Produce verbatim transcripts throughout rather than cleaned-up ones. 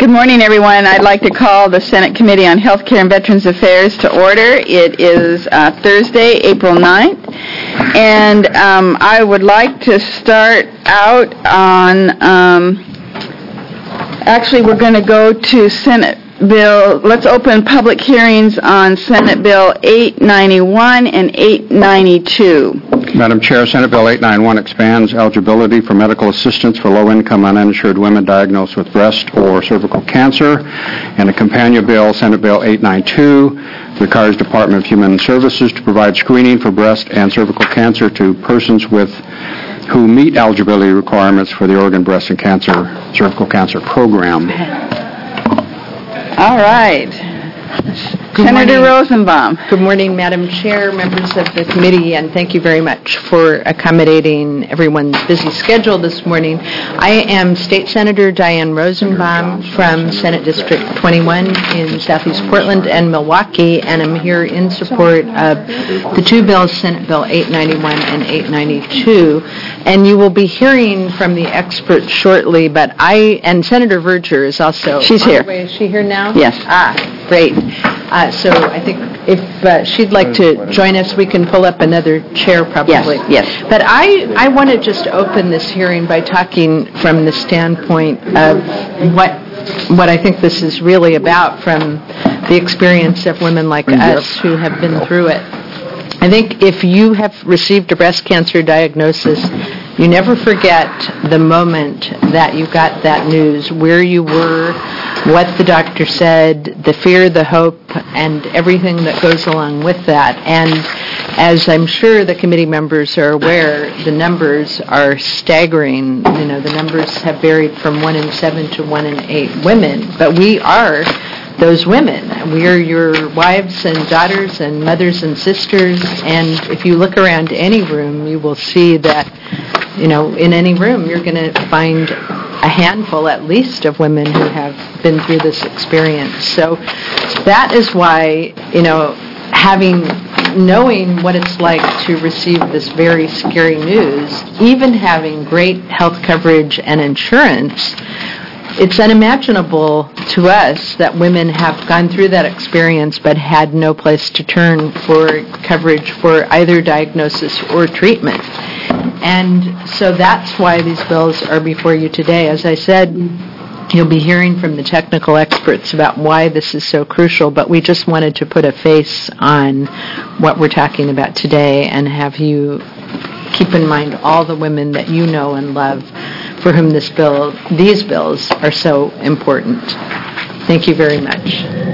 Good morning, everyone. I'd like to call the Senate Committee on Health Care and Veterans Affairs to order. It is uh, Thursday, April ninth, and um, I would like to start out on, um, actually we're going to go to Senate Bill, let's open public hearings on Senate Bill eight ninety-one and eight ninety-two. Madam Chair, Senate Bill eight ninety-one expands eligibility for medical assistance for low-income uninsured women diagnosed with breast or cervical cancer, and a companion bill, Senate Bill eight ninety-two, requires Department of Human Services to provide screening for breast and cervical cancer to persons with who meet eligibility requirements for the Oregon Breast and Cancer Cervical Cancer Program. All right. Good Senator morning. Rosenbaum. Good morning, Madam Chair, members of the committee, and thank you very much for accommodating everyone's busy schedule this morning. I am State Senator Diane Rosenbaum from Senate District twenty-one in Southeast Portland and Milwaukee, and I'm here in support of the two bills, Senate Bill eight ninety-one and eight ninety-two. And you will be hearing from the experts shortly, but I, and Senator Verger is also... She's here. Is she here now? Yes. Ah, great. Uh, so I think if uh, she'd like to join us, we can pull up another chair probably. Yes, yes. But I, I want to just open this hearing by talking from the standpoint of what what I think this is really about from the experience of women like Yep. us who have been through it. I think if you have received a breast cancer diagnosis, you never forget the moment that you got that news, where you were, what the doctor said, the fear, the hope, and everything that goes along with that. And as I'm sure the committee members are aware, the numbers are staggering. You know, the numbers have varied from one in seven to one in eight women, but we are those women. We are your wives and daughters and mothers and sisters, and if you look around any room, you will see that, you know, in any room you're going to find a handful at least of women who have been through this experience. So that is why, you know, having, knowing what it's like to receive this very scary news, even having great health coverage and insurance, it's unimaginable to us that women have gone through that experience but had no place to turn for coverage for either diagnosis or treatment. And so that's why these bills are before you today. As I said, you'll be hearing from the technical experts about why this is so crucial, but we just wanted to put a face on what we're talking about today and have you keep in mind all the women that you know and love for whom this bill, these bills are so important. Thank you very much.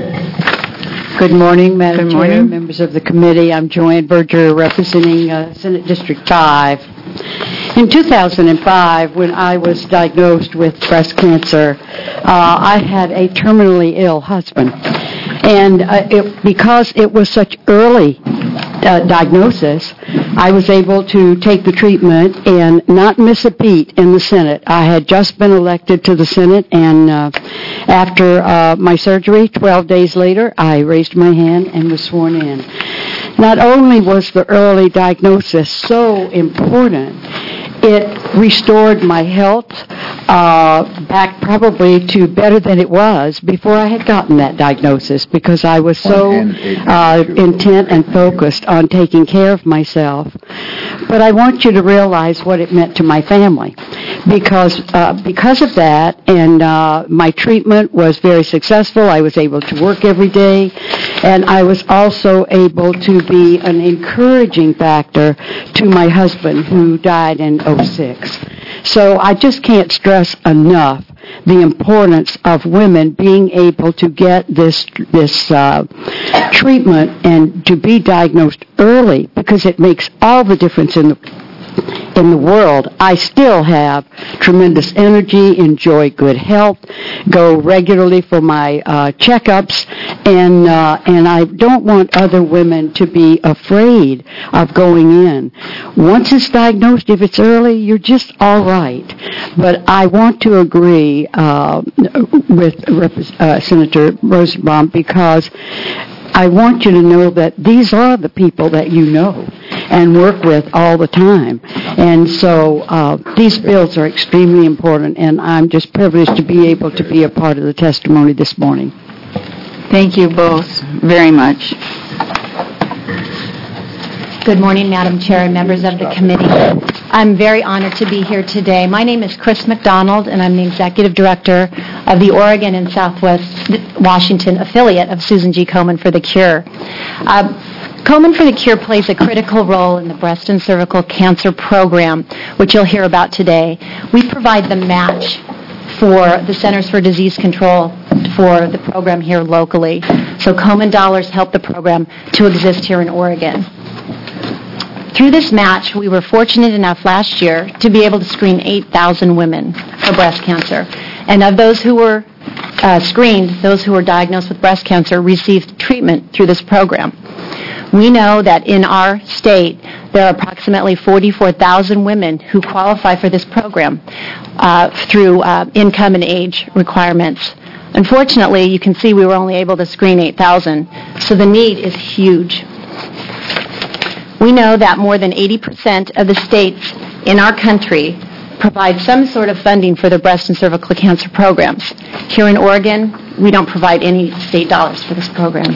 Good morning, Madam Good Chair, morning. members of the committee. I'm Joanne Berger, representing uh, Senate District five. In two thousand five, when I was diagnosed with breast cancer, uh, I had a terminally ill husband. And uh, it, because it was such early uh, diagnosis, I was able to take the treatment and not miss a beat in the Senate. I had just been elected to the Senate, and uh, after uh, my surgery, twelve days later, I raised my hand and was sworn in. Not only was the early diagnosis so important, it restored my health uh, back probably to better than it was before I had gotten that diagnosis, because I was so uh, intent and focused on taking care of myself. But I want you to realize what it meant to my family, because uh, because of that, and uh, my treatment was very successful. I was able to work every day, and I was also able to be an encouraging factor to my husband, who died in oh six. So I just can't stress enough the importance of women being able to get this this uh, treatment and to be diagnosed early, because it makes all the difference in the in the world. I still have tremendous energy, enjoy good health, go regularly for my uh, checkups, and uh, and I don't want other women to be afraid of going in. Once it's diagnosed, if it's early, you're just all right. But I want to agree uh, with uh, Senator Rosenbaum, because I want you to know that these are the people that you know. and work with all the time. And so uh, these bills are extremely important, and I'm just privileged to be able to be a part of the testimony this morning. Thank you both very much. Good morning, Madam Chair and members of the committee. I'm very honored to be here today. My name is Chris McDonald, and I'm the Executive Director of the Oregon and Southwest Washington affiliate of Susan G. Komen for the Cure. Uh, Komen for the Cure plays a critical role in the breast and cervical cancer program, which you'll hear about today. We provide the match for the Centers for Disease Control for the program here locally. So Komen dollars help the program to exist here in Oregon. Through this match, we were fortunate enough last year to be able to screen eight thousand women for breast cancer. And of those who were uh, screened, those who were diagnosed with breast cancer received treatment through this program. We know that in our state, there are approximately forty-four thousand women who qualify for this program uh, through uh, income and age requirements. Unfortunately, you can see we were only able to screen eight thousand, so the need is huge. We know that more than eighty percent of the states in our country provide some sort of funding for their breast and cervical cancer programs. Here in Oregon, we don't provide any state dollars for this program.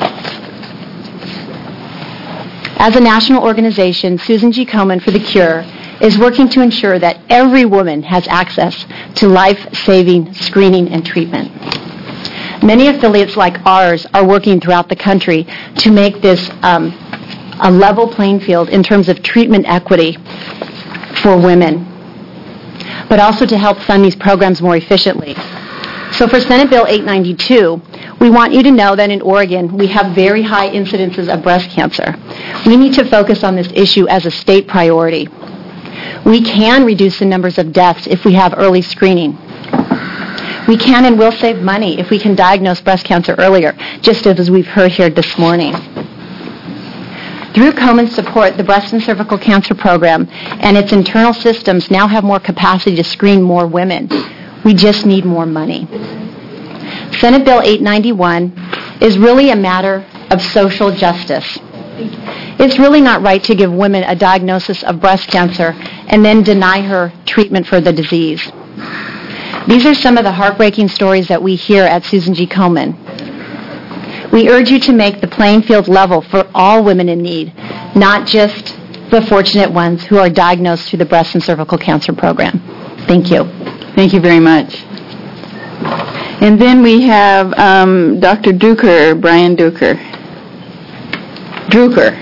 As a national organization, Susan G. Komen for the Cure is working to ensure that every woman has access to life-saving screening and treatment. Many affiliates like ours are working throughout the country to make this um, a level playing field in terms of treatment equity for women, but also to help fund these programs more efficiently. So for Senate Bill eight ninety-two, we want you to know that in Oregon, we have very high incidences of breast cancer. We need to focus on this issue as a state priority. We can reduce the numbers of deaths if we have early screening. We can and will save money if we can diagnose breast cancer earlier, just as we've heard here this morning. Through Komen's support, the Breast and Cervical Cancer Program and its internal systems now have more capacity to screen more women. We just need more money. Senate Bill eight ninety-one is really a matter of social justice. It's really not right to give women a diagnosis of breast cancer and then deny her treatment for the disease. These are some of the heartbreaking stories that we hear at Susan G. Komen. We urge you to make the playing field level for all women in need, not just the fortunate ones who are diagnosed through the Breast and Cervical Cancer Program. Thank you. Thank you very much. And then we have um, Doctor Druker, Brian Druker. Druker.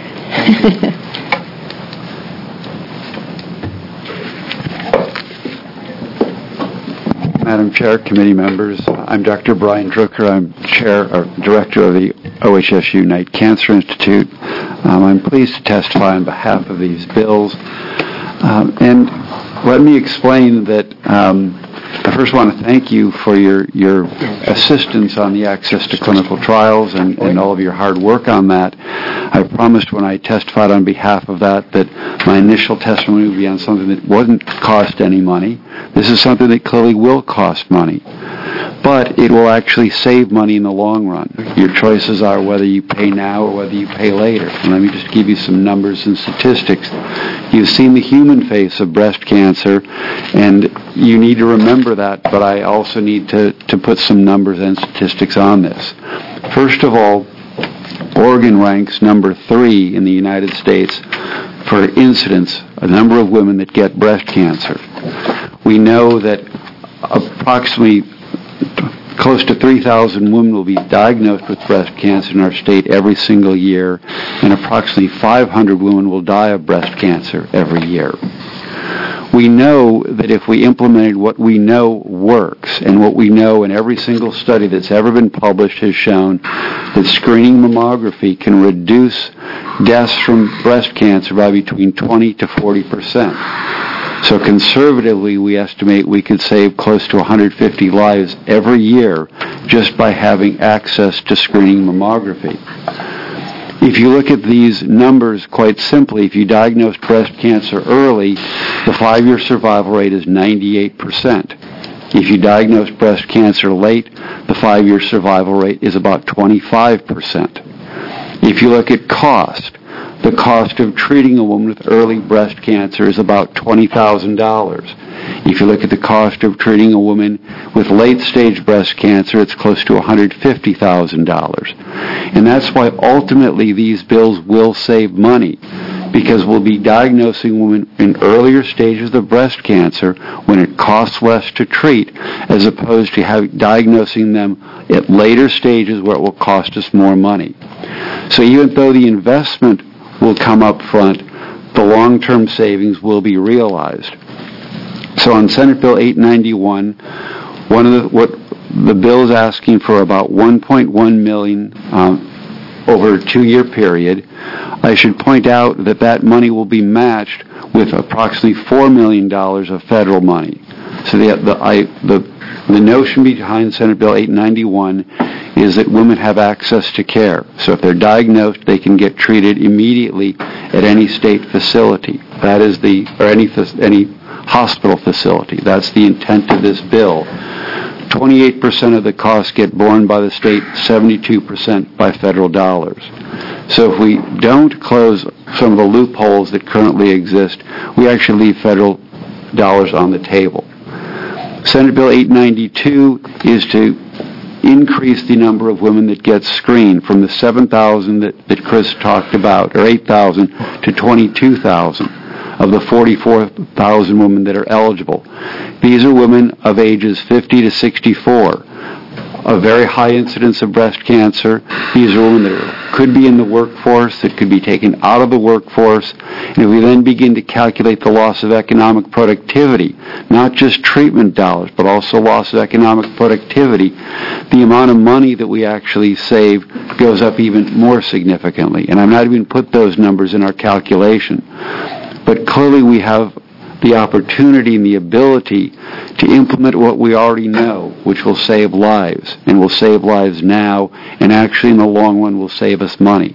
Madam Chair, committee members, I'm Doctor Brian Druker. I'm chair or director of the O H S U Knight Cancer Institute. Um, I'm pleased to testify on behalf of these bills. Um, and let me explain that um, I first want to thank you for your, your assistance on the access to clinical trials and, and all of your hard work on that. I promised when I testified on behalf of that that my initial testimony would be on something that wouldn't cost any money. This is something that clearly will cost money, but it will actually save money in the long run. Your choices are whether you pay now or whether you pay later. And let me just give you some numbers and statistics. You've seen the human face of breast cancer, and you need to remember that, but I also need to, to put some numbers and statistics on this. First of all, Oregon ranks number three in the United States for incidence, a number of women that get breast cancer. We know that approximately close to three thousand women will be diagnosed with breast cancer in our state every single year, and approximately five hundred women will die of breast cancer every year. We know that if we implemented what we know works, and what we know in every single study that's ever been published has shown that screening mammography can reduce deaths from breast cancer by between twenty to forty percent. So conservatively, we estimate we could save close to one hundred fifty lives every year just by having access to screening mammography. If you look at these numbers quite simply, if you diagnose breast cancer early, the five-year survival rate is ninety-eight percent. If you diagnose breast cancer late, the five-year survival rate is about twenty-five percent. If you look at cost, the cost of treating a woman with early breast cancer is about twenty thousand dollars. If you look at the cost of treating a woman with late-stage breast cancer, it's close to one hundred fifty thousand dollars. And that's why ultimately these bills will save money, because we'll be diagnosing women in earlier stages of breast cancer when it costs less to treat, as opposed to have, diagnosing them at later stages where it will cost us more money. So even though the investment will come up front, the long-term savings will be realized. So on Senate Bill eight ninety-one, one of the, what the bill is asking for about one point one million dollars um, over a two-year period. I should point out that that money will be matched with approximately four million dollars of federal money. So the the, I, the the notion behind Senate Bill eight ninety-one is that women have access to care. So if they're diagnosed, they can get treated immediately at any state facility. That is the or any any hospital facility. That's the intent of this bill. twenty-eight percent of the costs get borne by the state, seventy-two percent by federal dollars. So if we don't close some of the loopholes that currently exist, we actually leave federal dollars on the table. Senate Bill eight ninety-two is to increase the number of women that get screened from the seven thousand that, that Chris talked about, or eight thousand, to twenty-two thousand of the forty-four thousand women that are eligible. These are women of ages fifty to sixty-four. A very high incidence of breast cancer. These are women that are, could be in the workforce, that could be taken out of the workforce. And if we then begin to calculate the loss of economic productivity, not just treatment dollars, but also loss of economic productivity, the amount of money that we actually save goes up even more significantly. And I'm not even put those numbers in our calculation. But clearly we have the opportunity and the ability to implement what we already know, which will save lives, and will save lives now, and actually in the long run will save us money.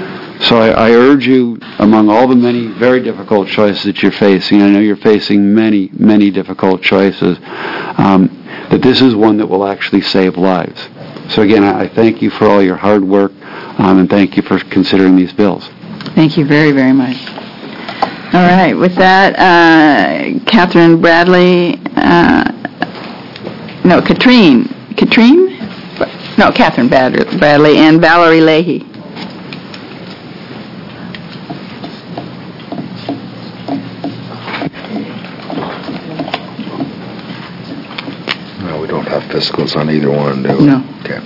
So I, I urge you, among all the many very difficult choices that you're facing, I know you're facing many, many difficult choices, um, that this is one that will actually save lives. So again, I, I thank you for all your hard work, um, and thank you for considering these bills. Thank you very, very much. All right. With that, uh, Catherine Bradley, uh, no, Katrine, Katrine? No, Catherine Bradley and Valerie Leahy. No, we don't have fiscals on either one, do we? No. Okay.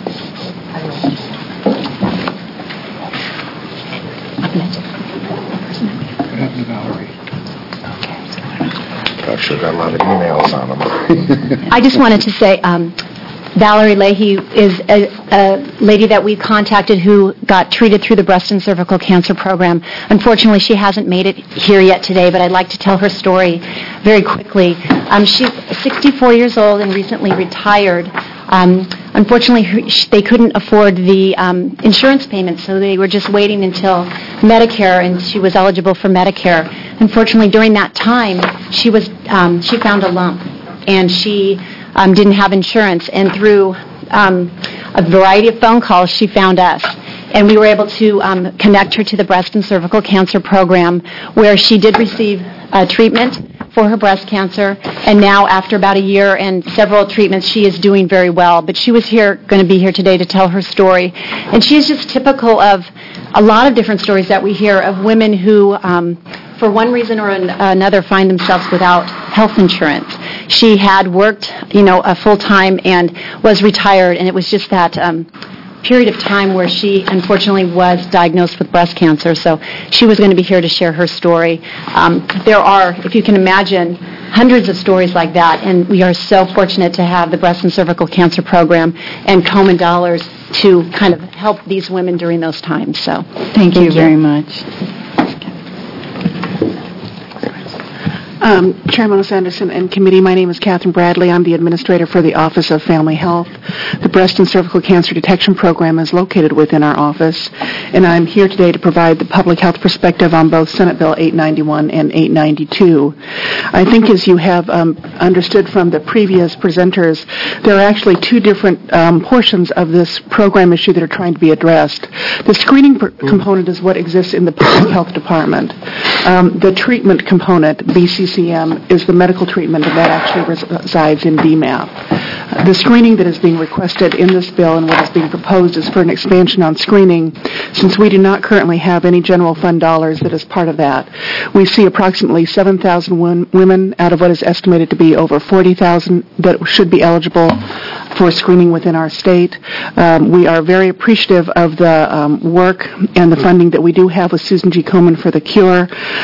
I've sure got a lot of emails on them. I just wanted to say, um, Valerie Leahy is a, a lady that we contacted who got treated through the breast and cervical cancer program. Unfortunately, she hasn't made it here yet today, but I'd like to tell her story very quickly. Um, she's sixty-four years old and recently retired. Um, unfortunately, they couldn't afford the um, insurance payments, so they were just waiting until Medicare, and she was eligible for Medicare. Unfortunately, during that time, she was um, she found a lump, and she um, didn't have insurance. And through um, a variety of phone calls, she found us. And we were able to um, connect her to the breast and cervical cancer program, where she did receive uh, treatment for her breast cancer, and now after about a year and several treatments, she is doing very well. But she was here, going to be here today to tell her story, and she is just typical of a lot of different stories that we hear of women who, um, for one reason or an- another, find themselves without health insurance. She had worked, you know, a full time and was retired, and it was just that Um, period of time where she unfortunately was diagnosed with breast cancer. So she was going to be here to share her story. Um, there are, if you can imagine, hundreds of stories like that, and we are so fortunate to have the breast and cervical cancer program and Komen dollars to kind of help these women during those times. So Thank you very much. Um, Chairman Sanderson and committee, my name is Catherine Bradley. I'm the administrator for the Office of Family Health. The Breast and Cervical Cancer Detection Program is located within our office, and I'm here today to provide the public health perspective on both Senate Bill eight ninety-one and eight ninety-two. I think as you have um, understood from the previous presenters, there are actually two different um, portions of this program issue that are trying to be addressed. The screening per- component is what exists in the public health department. Um, the treatment component, B C C M, is the medical treatment, and that actually resides in B MAP. Uh, the screening that is being requested in this bill and what is being proposed is for an expansion on screening, since we do not currently have any general fund dollars that is part of that. We see approximately seven thousand won- women out of what is estimated to be over forty thousand that should be eligible for screening within our state. Um, we are very appreciative of the um, work and the funding that we do have with Susan G. Komen for the Cure,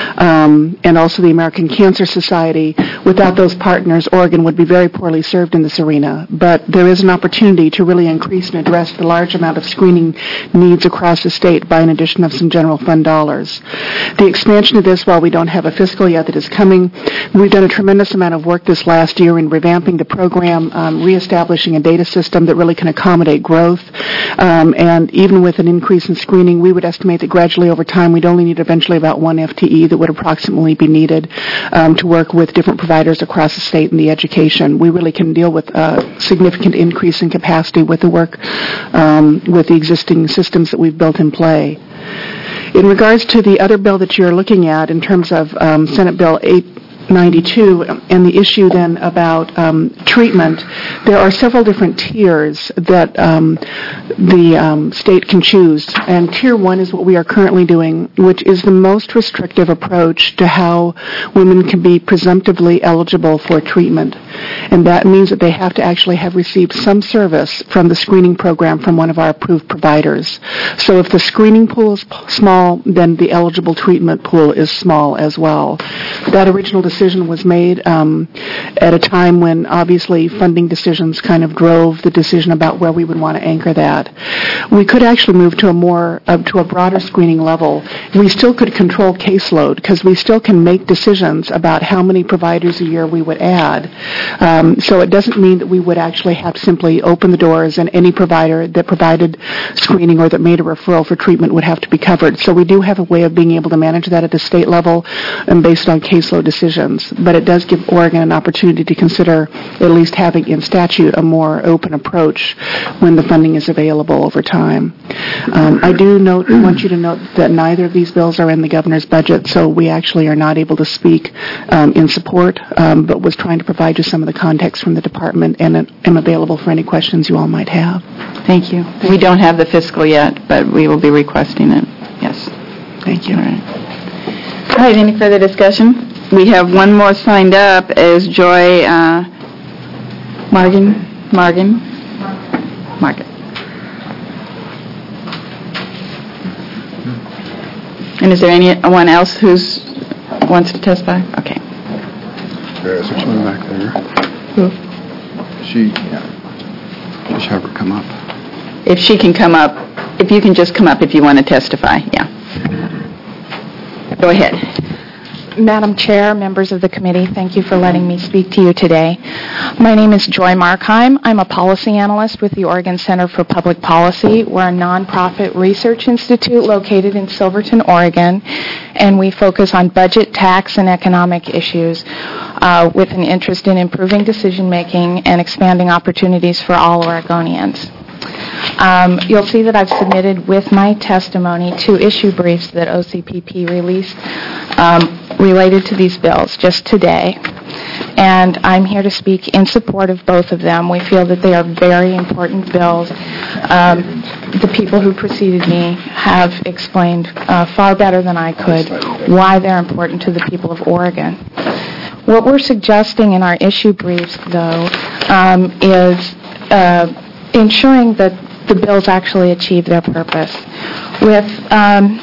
um, and also the American Cancer Society. Without those partners, Oregon would be very poorly served in this arena. But there is an opportunity to really increase and address the large amount of screening needs across the state by an addition of some general fund dollars. The expansion of this, while we don't have a fiscal yet that is coming, we've done a tremendous amount of work this last year in revamping the program, um, reestablishing a data system that really can accommodate growth. Um, and even with an increase in screening, we would estimate that gradually over time we'd only need eventually about one F T E that would approximately be needed um, to work with different providers across the state in the education. We really can deal with a significant increase in capacity with the work um, with the existing systems that we've built in play. In regards to the other bill that you're looking at in terms of um, Senate Bill eight ninety-two and the issue then about um, treatment, there are several different tiers that um, the um, state can choose. And tier one is what we are currently doing, which is the most restrictive approach to how women can be presumptively eligible for treatment. And that means that they have to actually have received some service from the screening program from one of our approved providers. So if the screening pool is p- small, then the eligible treatment pool is small as well. That original decision was made um, at a time when obviously funding decisions kind of drove the decision about where we would want to anchor that. We could actually move to a more uh, to a broader screening level. We still could control caseload because we still can make decisions about how many providers a year we would add. Um, so it doesn't mean that we would actually have to simply open the doors and any provider that provided screening or that made a referral for treatment would have to be covered. So we do have a way of being able to manage that at the state level and based on caseload decisions. But it does give Oregon an opportunity to consider at least having in statute a more open approach when the funding is available over time. Um, I do note, want you to note that neither of these bills are in the governor's budget, so we actually are not able to speak um, in support, um, but was trying to provide you some of the context from the department and am available for any questions you all might have. Thank you. We don't have the fiscal yet, but we will be requesting it. Yes. Thank you. All right. All right, any further discussion? We have one more signed up as Joy uh, Margan. Margan. Margan. And is there anyone else who's wants to testify? Okay. There's one back there. Who? She, yeah. Just have her come up. If she can come up, if you can just come up if you want to testify, yeah. Go ahead. Madam Chair, members of the committee, thank you for letting me speak to you today. My name is Joy Markheim. I'm a policy analyst with the Oregon Center for Public Policy. We're a nonprofit research institute located in Silverton, Oregon, and we focus on budget, tax, and economic issues uh, with an interest in improving decision-making and expanding opportunities for all Oregonians. Um, you'll see that I've submitted with my testimony two issue briefs that O C P P released um, related to these bills just today. And I'm here to speak in support of both of them. We feel that they are very important bills. Um, the people who preceded me have explained uh, far better than I could why they're important to the people of Oregon. What we're suggesting in our issue briefs, though, um, is uh, ensuring that the bills actually achieve their purpose. With um,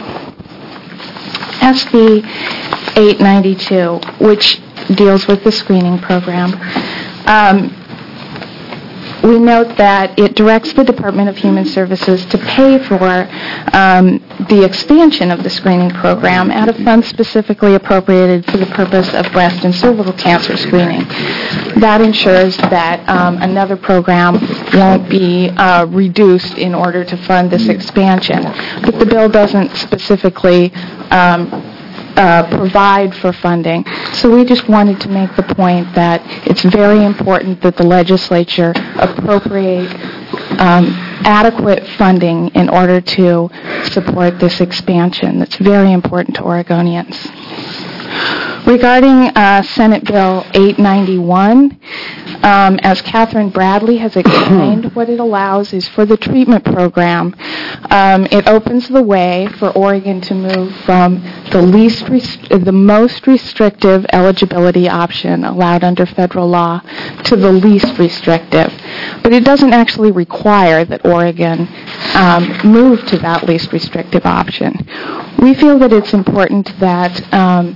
S B eight ninety-two, which deals with the screening program, um, we note that it directs the Department of Human Services to pay for um, the expansion of the screening program out of funds specifically appropriated for the purpose of breast and cervical cancer screening. That ensures that um, another program won't be uh, reduced in order to fund this expansion. But the bill doesn't specifically um, Uh, provide for funding. So we just wanted to make the point that it's very important that the legislature appropriate um, adequate funding in order to support this expansion. That's very important to Oregonians. Regarding uh, Senate Bill eight ninety-one, um, as Catherine Bradley has explained, what it allows is for the treatment program, um, it opens the way for Oregon to move from the least, rest- the most restrictive eligibility option allowed under federal law to the least restrictive. But it doesn't actually require that Oregon um, move to that least restrictive option. We feel that it's important that um,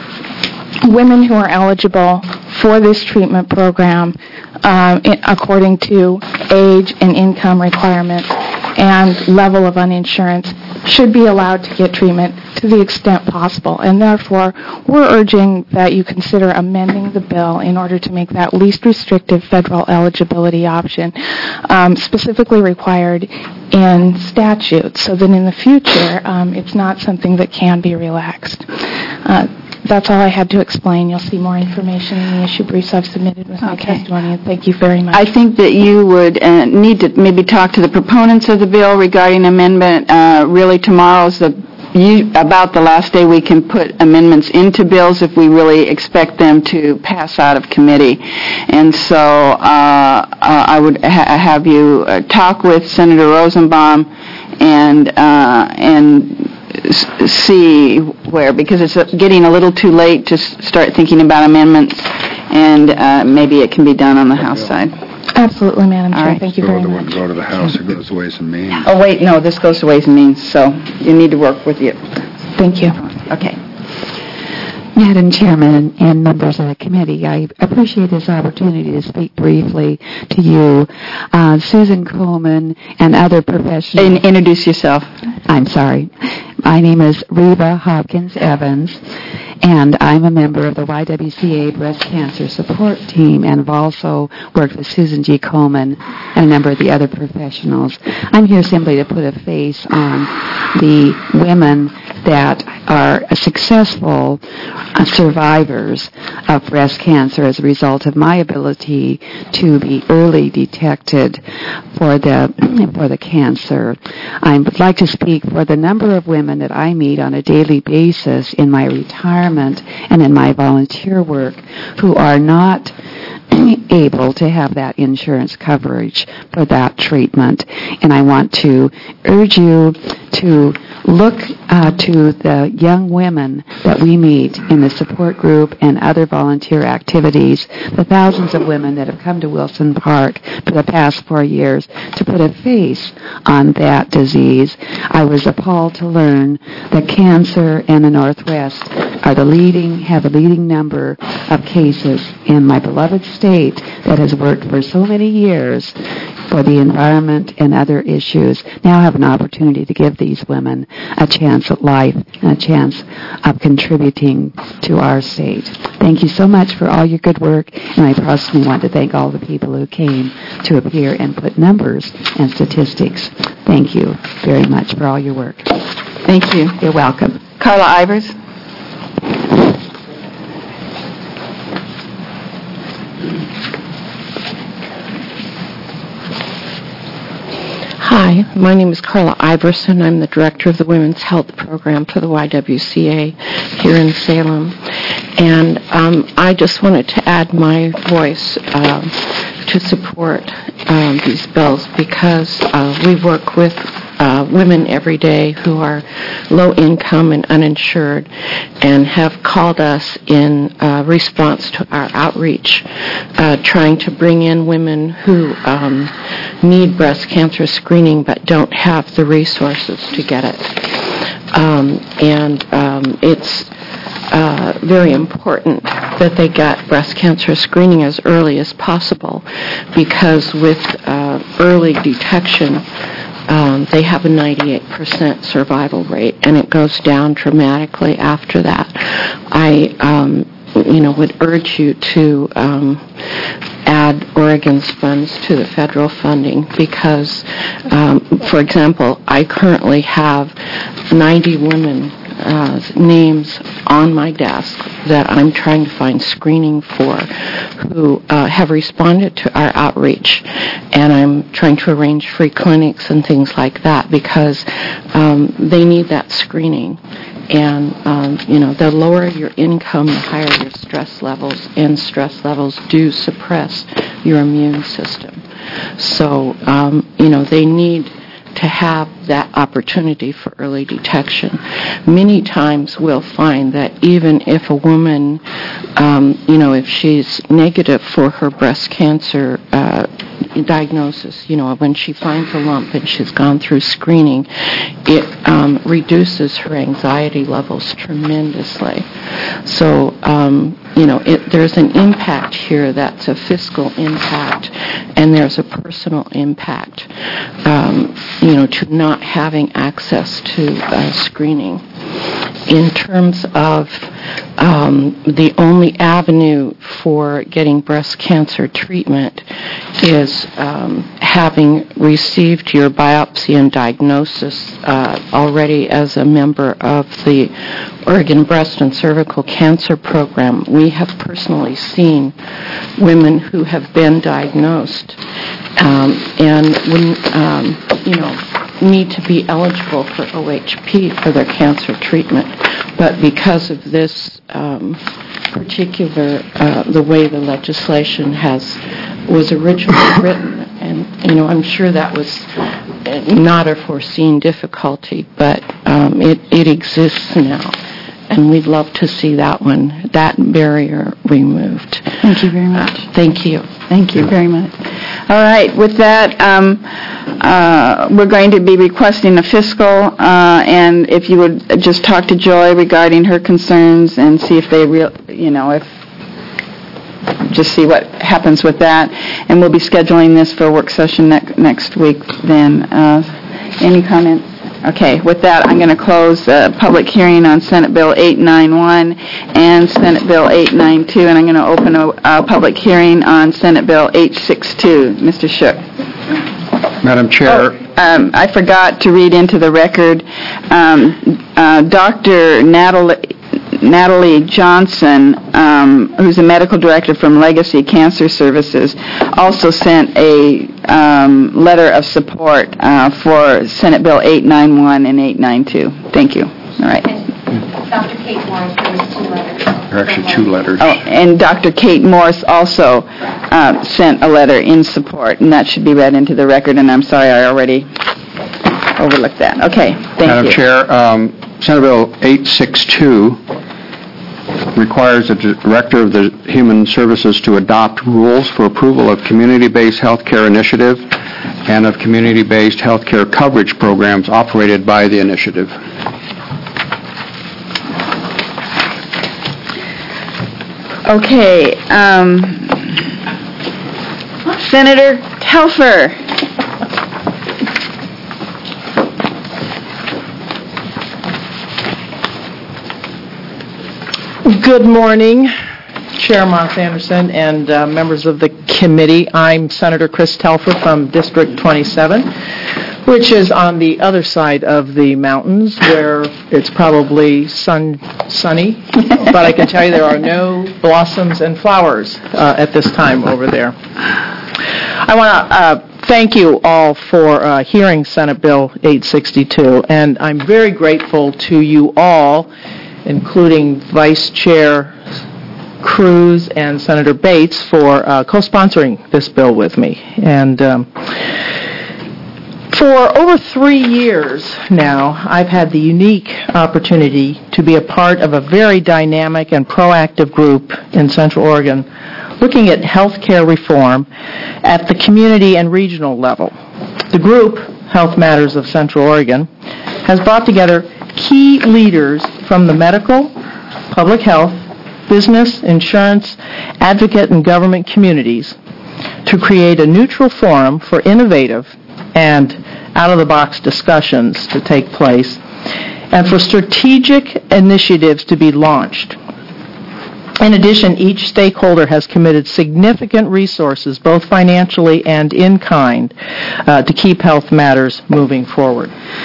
women who are eligible for this treatment program, uh, in, according to age and income requirements and level of uninsurance, should be allowed to get treatment to the extent possible. And therefore, we're urging that you consider amending the bill in order to make that least restrictive federal eligibility option um, specifically required in statute, so that in the future, um, it's not something that can be relaxed. Uh, That's all I had to explain. You'll see more information in the issue briefs I've submitted with my Okay. testimony, and thank you very much. I think that you would uh, need to maybe talk to the proponents of the bill regarding amendment. Uh, Really, tomorrow's the you- about the last day we can put amendments into bills if we really expect them to pass out of committee. And so uh, uh, I would ha- have you uh, talk with Senator Rosenbaum and uh, and s- see where, because it's uh, getting a little too late to s- start thinking about amendments, and uh, maybe it can be done on the House side. Absolutely, Madam All Chair. right. Thank you Go very to, much. go to the House, it goes to Ways and Means. Oh, wait, no, this goes to Ways and Means, so you need to work with you. Thank you. Okay. Madam Chairman and members of the committee, I appreciate this opportunity to speak briefly to you. Uh, Susan Coleman and other professionals. And introduce yourself. I'm sorry. My name is Reba Hopkins Evans, and I'm a member of the Y W C A Breast Cancer Support Team, and have also worked with Susan G. Coleman and a number of the other professionals. I'm here simply to put a face on the women that are successful uh, survivors of breast cancer as a result of my ability to be early detected for the for the cancer. I would like to speak for the number of women that I meet on a daily basis in my retirement and in my volunteer work who are not able to have that insurance coverage for that treatment. And I want to urge you to look uh, to the young women that we meet in the support group and other volunteer activities, the thousands of women that have come to Wilson Park for the past four years to put a face on that disease. I was appalled to learn that cancer in the Northwest are the leading, have a leading number of cases in my beloved state that has worked for so many years for the environment and other issues, now have an opportunity to give these women a chance at life and a chance of contributing to our state. Thank you so much for all your good work, and I personally want to thank all the people who came to appear and put numbers and statistics. Thank you very much for all your work. Thank you. You're welcome. Carla Ivers. Hi, my name is Carla Iverson. I'm the director of the Women's Health Program for the Y W C A here in Salem. And um, I just wanted to add my voice uh, to support um, these bills because uh, we work with uh, women every day who are low income and uninsured and have called us in uh, response to our outreach uh, trying to bring in women who um, need breast cancer screening but don't have the resources to get it. Um, and um, it's uh, very important that they get breast cancer screening as early as possible, because with uh, early detection, um, they have a ninety-eight percent survival rate, and it goes down dramatically after that. I, um, you know, would urge you to um, add Oregon's funds to the federal funding, because, um, for example, I currently have ninety women Uh, names on my desk that I'm trying to find screening for, who uh, have responded to our outreach, and I'm trying to arrange free clinics and things like that, because um, they need that screening. And, um, you know, the lower your income, the higher your stress levels, and stress levels do suppress your immune system. So, um, you know, they need to have that opportunity for early detection. Many times we'll find that even if a woman, um, you know, if she's negative for her breast cancer uh, diagnosis, you know, when she finds a lump and she's gone through screening, it um, reduces her anxiety levels tremendously. So, um, you know, it, there's an impact here that's a fiscal impact, and there's a personal impact, um, you know, to not having access to uh, screening. In terms of um, the only avenue for getting breast cancer treatment is um, having received your biopsy and diagnosis uh, already as a member of the Oregon Breast and Cervical Cancer Program. We have personally seen women who have been diagnosed um, and when, um, you know, need to be eligible for O H P for their cancer treatment. But because of this um, particular, uh, the way the legislation has was originally written, and, you know, I'm sure that was not a foreseen difficulty, but um, it, it exists now. And we'd love to see that one, that barrier removed. Thank you very much. Uh, thank you. Thank you very much. All right, with that, um, uh, we're going to be requesting a fiscal, uh, and if you would just talk to Joy regarding her concerns and see if they, real, you know, if, just see what happens with that. And we'll be scheduling this for a work session ne- next week then. Uh, any comments? Okay, with that, I'm going to close the public hearing on Senate Bill eight ninety-one and Senate Bill eight ninety-two, and I'm going to open a, a public hearing on Senate Bill eight sixty-two. Mister Shook. Madam Chair. Oh, um, I forgot to read into the record, um, uh, Doctor Natalie, Natalie Johnson, um, who's a medical director from Legacy Cancer Services, also sent a um, letter of support uh, for Senate Bill eight ninety-one and eight ninety-two. Thank you. All right. And Doctor Kate Morris, there was two letters. There are actually two letters. Oh, and Doctor Kate Morris also uh, sent a letter in support, and that should be read into the record, and I'm sorry I already overlooked that. Okay, thank Madam you. Chair, um, Senate Bill eight sixty-two requires the Director of the Human Services to adopt rules for approval of community-based health care initiative and of community-based health care coverage programs operated by the initiative. Okay, um, Senator Telfer. Good morning, Chair Moss Anderson and uh, members of the committee. I'm Senator Chris Telfer from District twenty-seven, which is on the other side of the mountains where it's probably sun, sunny, but I can tell you there are no blossoms and flowers uh, at this time over there. I want to uh, thank you all for uh, hearing Senate Bill eight sixty-two, and I'm very grateful to you all, including Vice Chair Cruz and Senator Bates, for uh, co-sponsoring this bill with me. And um, for over three years now, I've had the unique opportunity to be a part of a very dynamic and proactive group in Central Oregon looking at health care reform at the community and regional level. The group, Health Matters of Central Oregon, has brought together key leaders from the medical, public health, business, insurance, advocate, and government communities to create a neutral forum for innovative and out-of-the-box discussions to take place, and for strategic initiatives to be launched. In addition, each stakeholder has committed significant resources, both financially and in kind, uh, to keep health matters moving forward.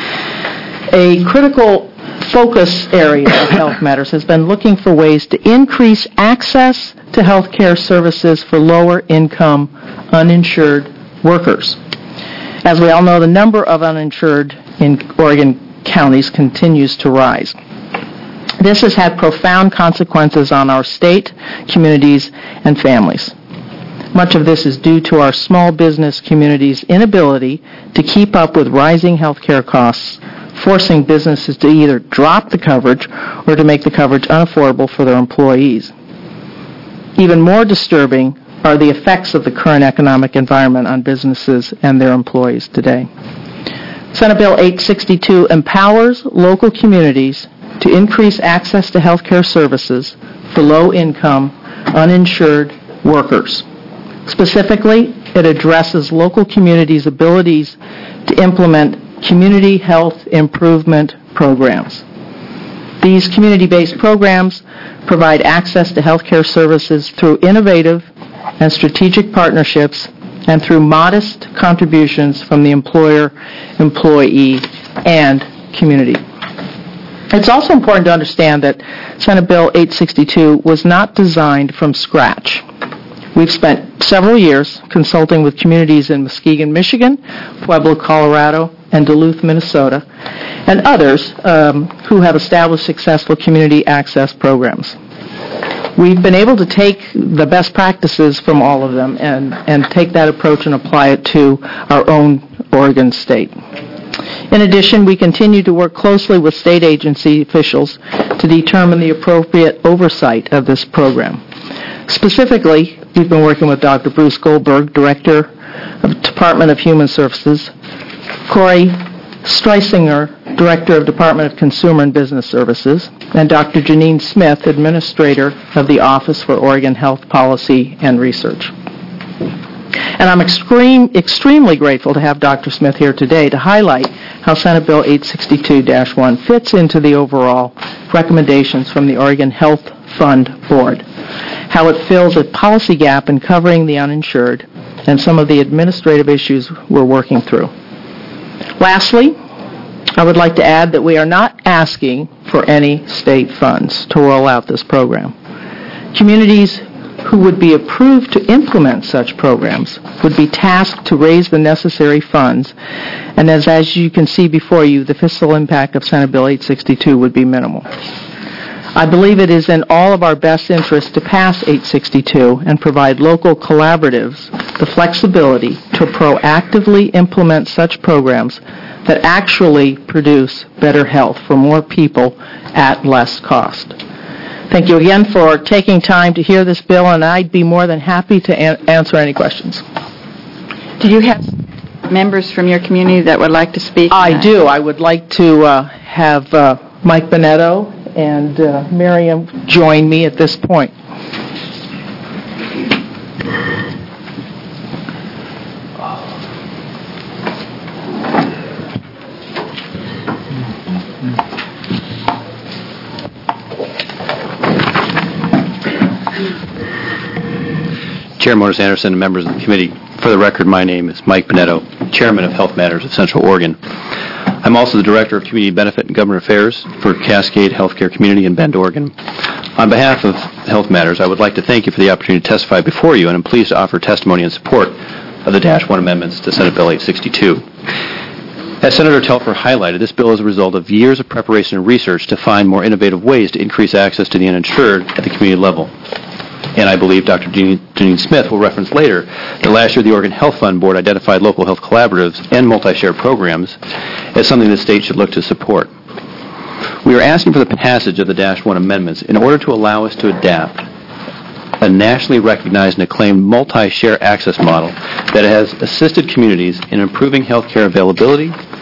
A critical focus area of health matters has been looking for ways to increase access to health care services for lower-income, uninsured workers. As we all know, the number of uninsured in Oregon counties continues to rise. This has had profound consequences on our state, communities, and families. Much of this is due to our small business community's inability to keep up with rising health care costs, forcing businesses to either drop the coverage or to make the coverage unaffordable for their employees. Even more disturbing are the effects of the current economic environment on businesses and their employees today. Senate Bill eight sixty-two empowers local communities to increase access to health care services for low-income, uninsured workers. Specifically, it addresses local communities' abilities to implement community health improvement programs. These community-based programs provide access to health care services through innovative and strategic partnerships and through modest contributions from the employer, employee, and community. It's also important to understand that Senate Bill eight sixty-two was not designed from scratch. We've spent several years consulting with communities in Muskegon, Michigan, Pueblo, Colorado, and Duluth, Minnesota, and others um, who have established successful community access programs. We've been able to take the best practices from all of them and, and take that approach and apply it to our own Oregon state. In addition, we continue to work closely with state agency officials to determine the appropriate oversight of this program. Specifically, we've been working with Doctor Bruce Goldberg, Director of the Department of Human Services, Corey Streisinger, Director of Department of Consumer and Business Services, and Doctor Janine Smith, Administrator of the Office for Oregon Health Policy and Research. And I'm extreme, extremely grateful to have Doctor Smith here today to highlight how Senate Bill eight sixty-two dash one fits into the overall recommendations from the Oregon Health Fund Board, how it fills a policy gap in covering the uninsured, and some of the administrative issues we're working through. Lastly, I would like to add that we are not asking for any state funds to roll out this program. Communities who would be approved to implement such programs would be tasked to raise the necessary funds, and as, as you can see before you, the fiscal impact of Senate Bill eight sixty-two would be minimal. I believe it is in all of our best interest to pass eight sixty-two and provide local collaboratives the flexibility to proactively implement such programs that actually produce better health for more people at less cost. Thank you again for taking time to hear this bill, and I'd be more than happy to an- answer any questions. Do you have members from your community that would like to speak? I do. I would like to uh, have uh, Mike Bonetto and uh, Miriam join me at this point. Chair Morris Anderson and members of the committee, for the record, my name is Mike Bonetto, Chairman of Health Matters of Central Oregon. I'm also the Director of Community Benefit and Government Affairs for Cascade Healthcare Community in Bend, Oregon. On behalf of Health Matters, I would like to thank you for the opportunity to testify before you, and I'm pleased to offer testimony in support of the Dash one amendments to Senate Bill eight sixty-two. As Senator Telfer highlighted, this bill is a result of years of preparation and research to find more innovative ways to increase access to the uninsured at the community level. And I believe Doctor Janine Smith will reference later that last year the Oregon Health Fund Board identified local health collaboratives and multi-share programs as something the state should look to support. We are asking for the passage of the Dash one amendments in order to allow us to adapt a nationally recognized and acclaimed multi-share access model that has assisted communities in improving health care availability,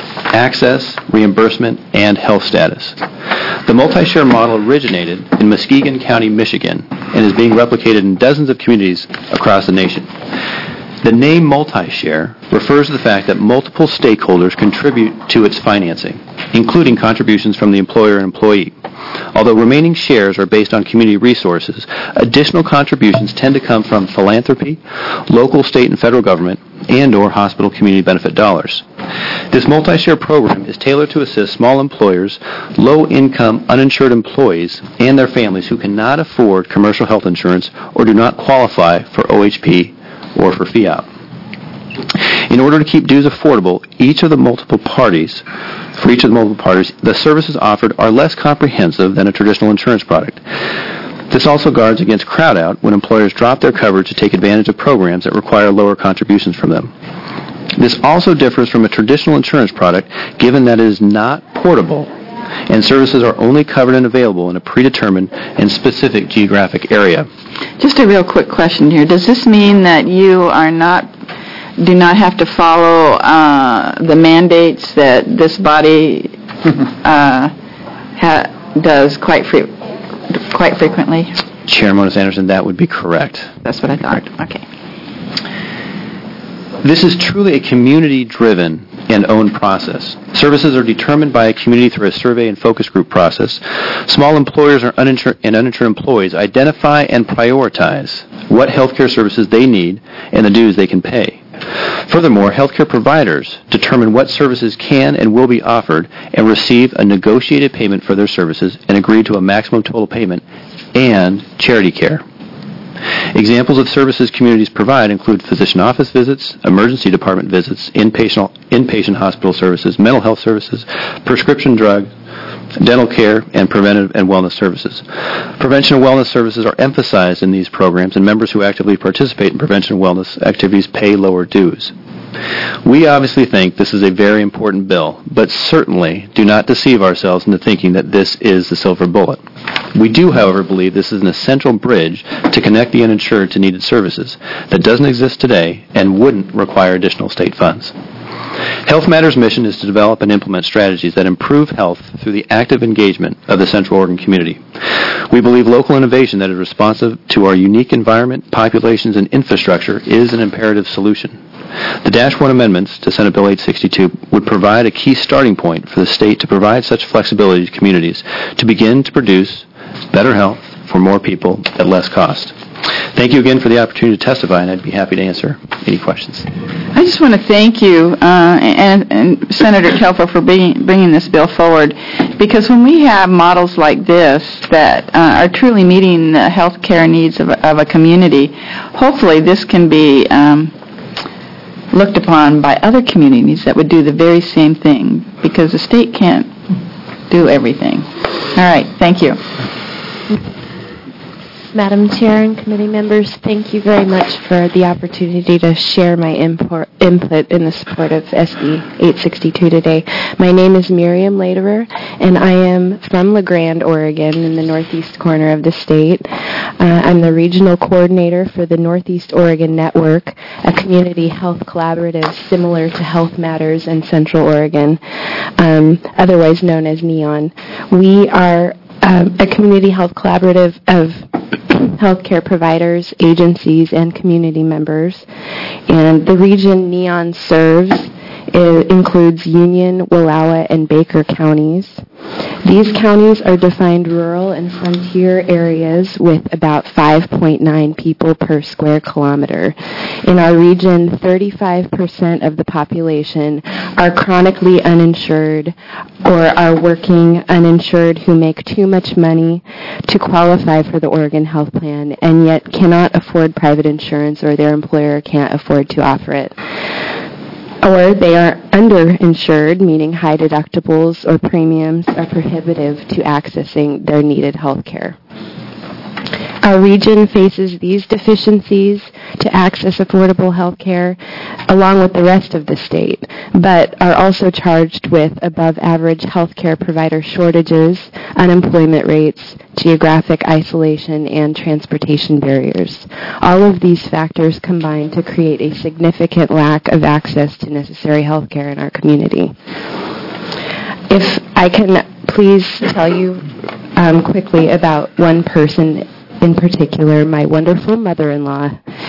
access, reimbursement, and health status. The multi-share model originated in Muskegon County, Michigan, and is being replicated in dozens of communities across the nation. The name multi-share refers to the fact that multiple stakeholders contribute to its financing, including contributions from the employer and employee. Although remaining shares are based on community resources, additional contributions tend to come from philanthropy, local, state, and federal government, and or hospital community benefit dollars. This multi-share program is tailored to assist small employers, low-income uninsured employees, and their families who cannot afford commercial health insurance or do not qualify for O H P or for fiat. In order to keep dues affordable, each of the multiple parties, for each of the multiple parties, the services offered are less comprehensive than a traditional insurance product. This also guards against crowd-out when employers drop their coverage to take advantage of programs that require lower contributions from them. This also differs from a traditional insurance product given that it is not portable and services are only covered and available in a predetermined and specific geographic area. Just a real quick question here. Does this mean that you are not, do not have to follow uh, the mandates that this body uh, ha- does quite fre- quite frequently? Chair Moniz Anderson, that would be correct. That's what I thought. Okay. This is truly a community-driven and owned process. Services are determined by a community through a survey and focus group process. Small employers or uninsured and uninsured employees identify and prioritize what healthcare services they need and the dues they can pay. Furthermore, healthcare providers determine what services can and will be offered and receive a negotiated payment for their services and agree to a maximum total payment and charity care. Examples of services communities provide include physician office visits, emergency department visits, inpatient, inpatient hospital services, mental health services, prescription drugs, dental care, and preventive and wellness services. Prevention and wellness services are emphasized in these programs, and members who actively participate in prevention and wellness activities pay lower dues. We obviously think this is a very important bill, but certainly do not deceive ourselves into thinking that this is the silver bullet. We do, however, believe this is an essential bridge to connect the uninsured to needed services that doesn't exist today and wouldn't require additional state funds. Health Matters' mission is to develop and implement strategies that improve health through the active engagement of the Central Oregon community. We believe local innovation that is responsive to our unique environment, populations, and infrastructure is an imperative solution. The Dash one amendments to Senate Bill eight sixty-two would provide a key starting point for the state to provide such flexibility to communities to begin to produce better health for more people at less cost. Thank you again for the opportunity to testify, and I'd be happy to answer any questions. I just want to thank you uh, and, and Senator Telfer for bringing, bringing this bill forward, because when we have models like this that uh, are truly meeting the health care needs of a, of a community, hopefully this can be um, looked upon by other communities that would do the very same thing, because the state can't do everything. All right, thank you. Madam Chair and committee members, thank you very much for the opportunity to share my import, input in the support of S B eight sixty-two today. My name is Miriam Lederer, and I am from La Grande, Oregon, in the northeast corner of the state. Uh, I'm the regional coordinator for the Northeast Oregon Network, a community health collaborative similar to Health Matters in Central Oregon, um, otherwise known as NEON. We are um, a community health collaborative of healthcare providers, agencies, and community members. And the region NEON serves it includes Union, Wallowa, and Baker counties. These counties are defined rural and frontier areas with about five point nine people per square kilometer. In our region, thirty-five percent of the population are chronically uninsured or are working uninsured who make too much money to qualify for the Oregon Health Plan and yet cannot afford private insurance, or their employer can't afford to offer it. Or they are underinsured, meaning high deductibles or premiums are prohibitive to accessing their needed health care. Our region faces these deficiencies to access affordable health care along with the rest of the state, but are also charged with above-average health care provider shortages, unemployment rates, geographic isolation, and transportation barriers. All of these factors combine to create a significant lack of access to necessary health care in our community. If I can please tell you um, quickly about one person in particular, my wonderful mother-in-law,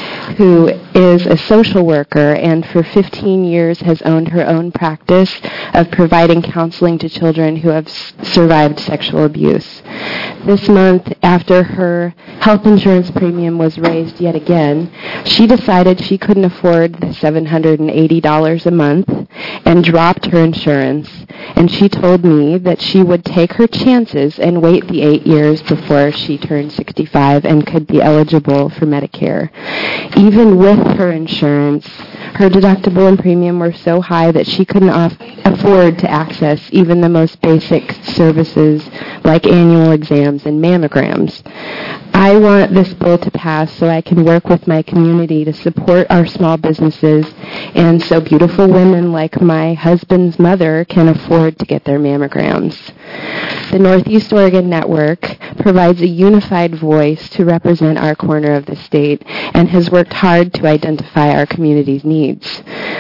who is a social worker and for fifteen years has owned her own practice of providing counseling to children who have s- survived sexual abuse. This month, after her health insurance premium was raised yet again, she decided she couldn't afford the seven hundred eighty dollars a month and dropped her insurance. And she told me that she would take her chances and wait the eight years before she turned sixty-five and could be eligible for Medicare. Even with her insurance, her deductible and premium were so high that she couldn't off- afford to access even the most basic services like annual exams and mammograms. I want this bill to pass so I can work with my community to support our small businesses and so beautiful women like my husband's mother can afford to get their mammograms. The Northeast Oregon Network provides a unified voice to represent our corner of the state and has worked hard to identify our community's needs.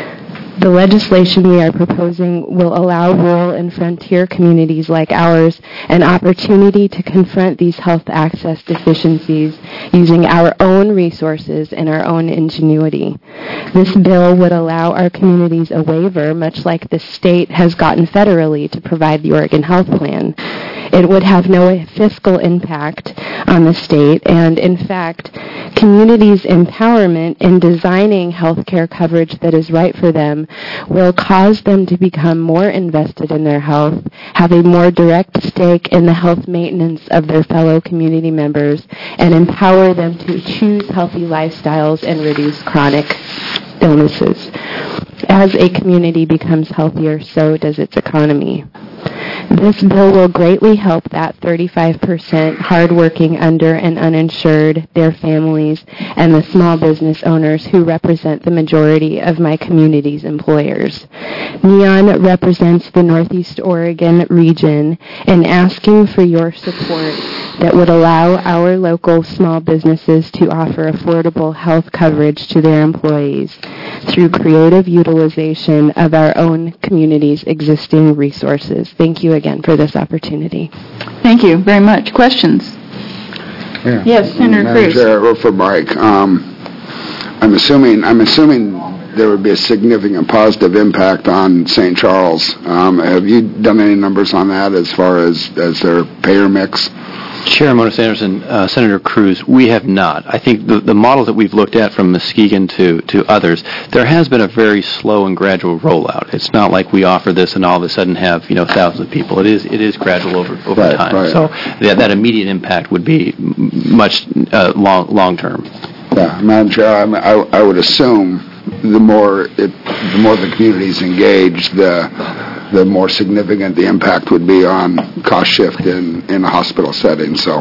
The legislation we are proposing will allow rural and frontier communities like ours an opportunity to confront these health access deficiencies using our own resources and our own ingenuity. This bill would allow our communities a waiver, much like the state has gotten federally to provide the Oregon Health Plan. It would have no fiscal impact on the state, and in fact, communities' empowerment in designing health care coverage that is right for them will cause them to become more invested in their health, have a more direct stake in the health maintenance of their fellow community members, and empower them to choose healthy lifestyles and reduce chronic illnesses. As a community becomes healthier, so does its economy. This bill will greatly help that thirty-five percent hardworking under and uninsured, their families, and the small business owners who represent the majority of my community's employers. NEON represents the Northeast Oregon region, and asking for your support that would allow our local small businesses to offer affordable health coverage to their employees through creative utilization of our own community's existing resources. Thank you again for this opportunity. Thank you very much. Questions? Yeah. Yes, Senator Madam Cruz. Chair, or for Mike, um, I'm assuming I'm assuming there would be a significant positive impact on Saint Charles. Um, have you done any numbers on that as far as as their payer mix? Chair Mona Sanderson, uh, Senator Cruz, we have not. I think the, the model that we've looked at from Muskegon to, to others, there has been a very slow and gradual rollout. It's not like we offer this and all of a sudden have, you know, thousands of people. It is it is gradual over over Right, time. right. So that, that immediate impact would be m- much uh, long long term. Yeah, Madam Chair, I, mean, I, I would assume the more it, the more the community's engaged, the the more significant the impact would be on cost shift in, in a hospital setting. So,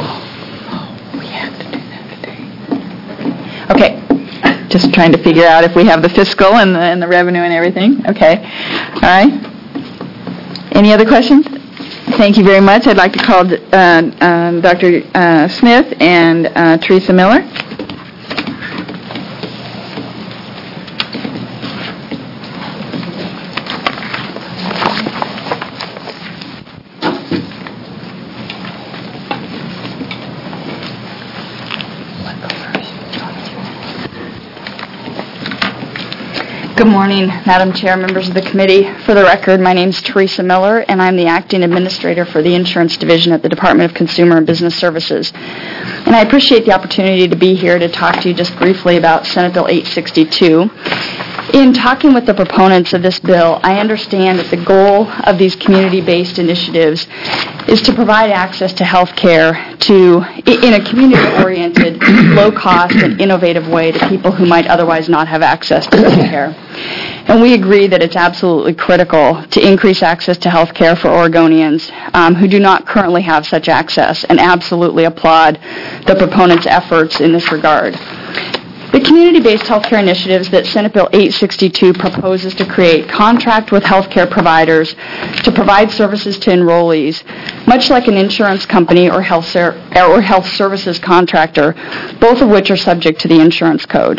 Okay. Just trying to figure out if we have the fiscal and the, and the revenue and everything. Okay. All right. Any other questions? Thank you very much. I'd like to call uh, um, Doctor Uh, Smith and uh, Teresa Miller. Good morning, Madam Chair, members of the committee. For the record, my name is Teresa Miller, and I'm the Acting Administrator for the Insurance Division at the Department of Consumer and Business Services. And I appreciate the opportunity to be here to talk to you just briefly about Senate Bill eight sixty-two. In talking with the proponents of this bill, I understand that the goal of these community-based initiatives is to provide access to health care to, in a community-oriented, low-cost, and innovative way to people who might otherwise not have access to health care. And we agree that it's absolutely critical to increase access to health care for Oregonians um, who do not currently have such access, and absolutely applaud the proponents' efforts in this regard. The community-based healthcare initiatives that Senate Bill eight sixty-two proposes to create contract with healthcare providers to provide services to enrollees, much like an insurance company or health, ser- or health services contractor, both of which are subject to the insurance code.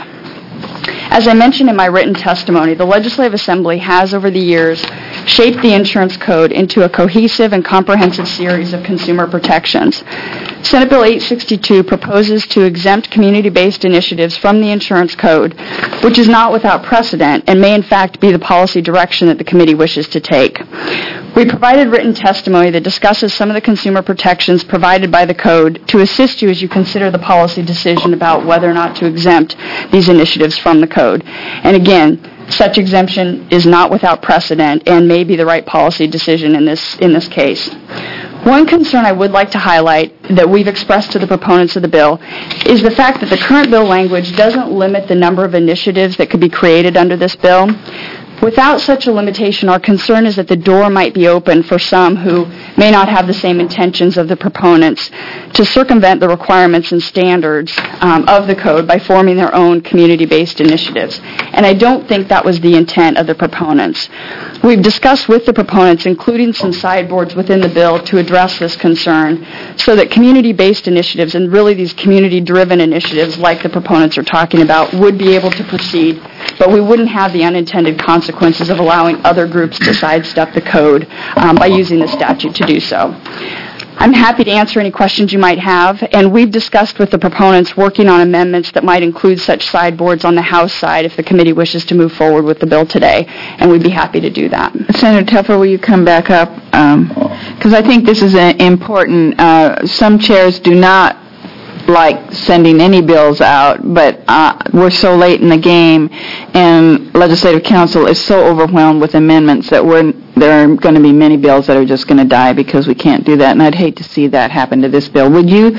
As I mentioned in my written testimony, the Legislative Assembly has, over the years, shaped the insurance code into a cohesive and comprehensive series of consumer protections. Senate Bill eight sixty-two proposes to exempt community-based initiatives from the insurance code, which is not without precedent and may in fact be the policy direction that the committee wishes to take. We provided written testimony that discusses some of the consumer protections provided by the code to assist you as you consider the policy decision about whether or not to exempt these initiatives from the code. And again, such exemption is not without precedent and may be the right policy decision in this in this case. One concern I would like to highlight that we've expressed to the proponents of the bill is the fact that the current bill language doesn't limit the number of initiatives that could be created under this bill. Without such a limitation, our concern is that the door might be open for some who may not have the same intentions of the proponents to circumvent the requirements and standards um, of the code by forming their own community-based initiatives. And I don't think that was the intent of the proponents. We've discussed with the proponents, including some sideboards within the bill, to address this concern so that community-based initiatives, and really these community-driven initiatives like the proponents are talking about, would be able to proceed, but we wouldn't have the unintended consequences of allowing other groups to sidestep the code um, by using the statute to do so. I'm happy to answer any questions you might have, and we've discussed with the proponents working on amendments that might include such sideboards on the House side if the committee wishes to move forward with the bill today, and we'd be happy to do that. Senator Telfer, will you come back up? Because um, I think this is uh, important. Uh, some chairs do not like sending any bills out, but uh, we're so late in the game, and Legislative Council is so overwhelmed with amendments that we're, there are going to be many bills that are just going to die because we can't do that, and I'd hate to see that happen to this bill. Would you,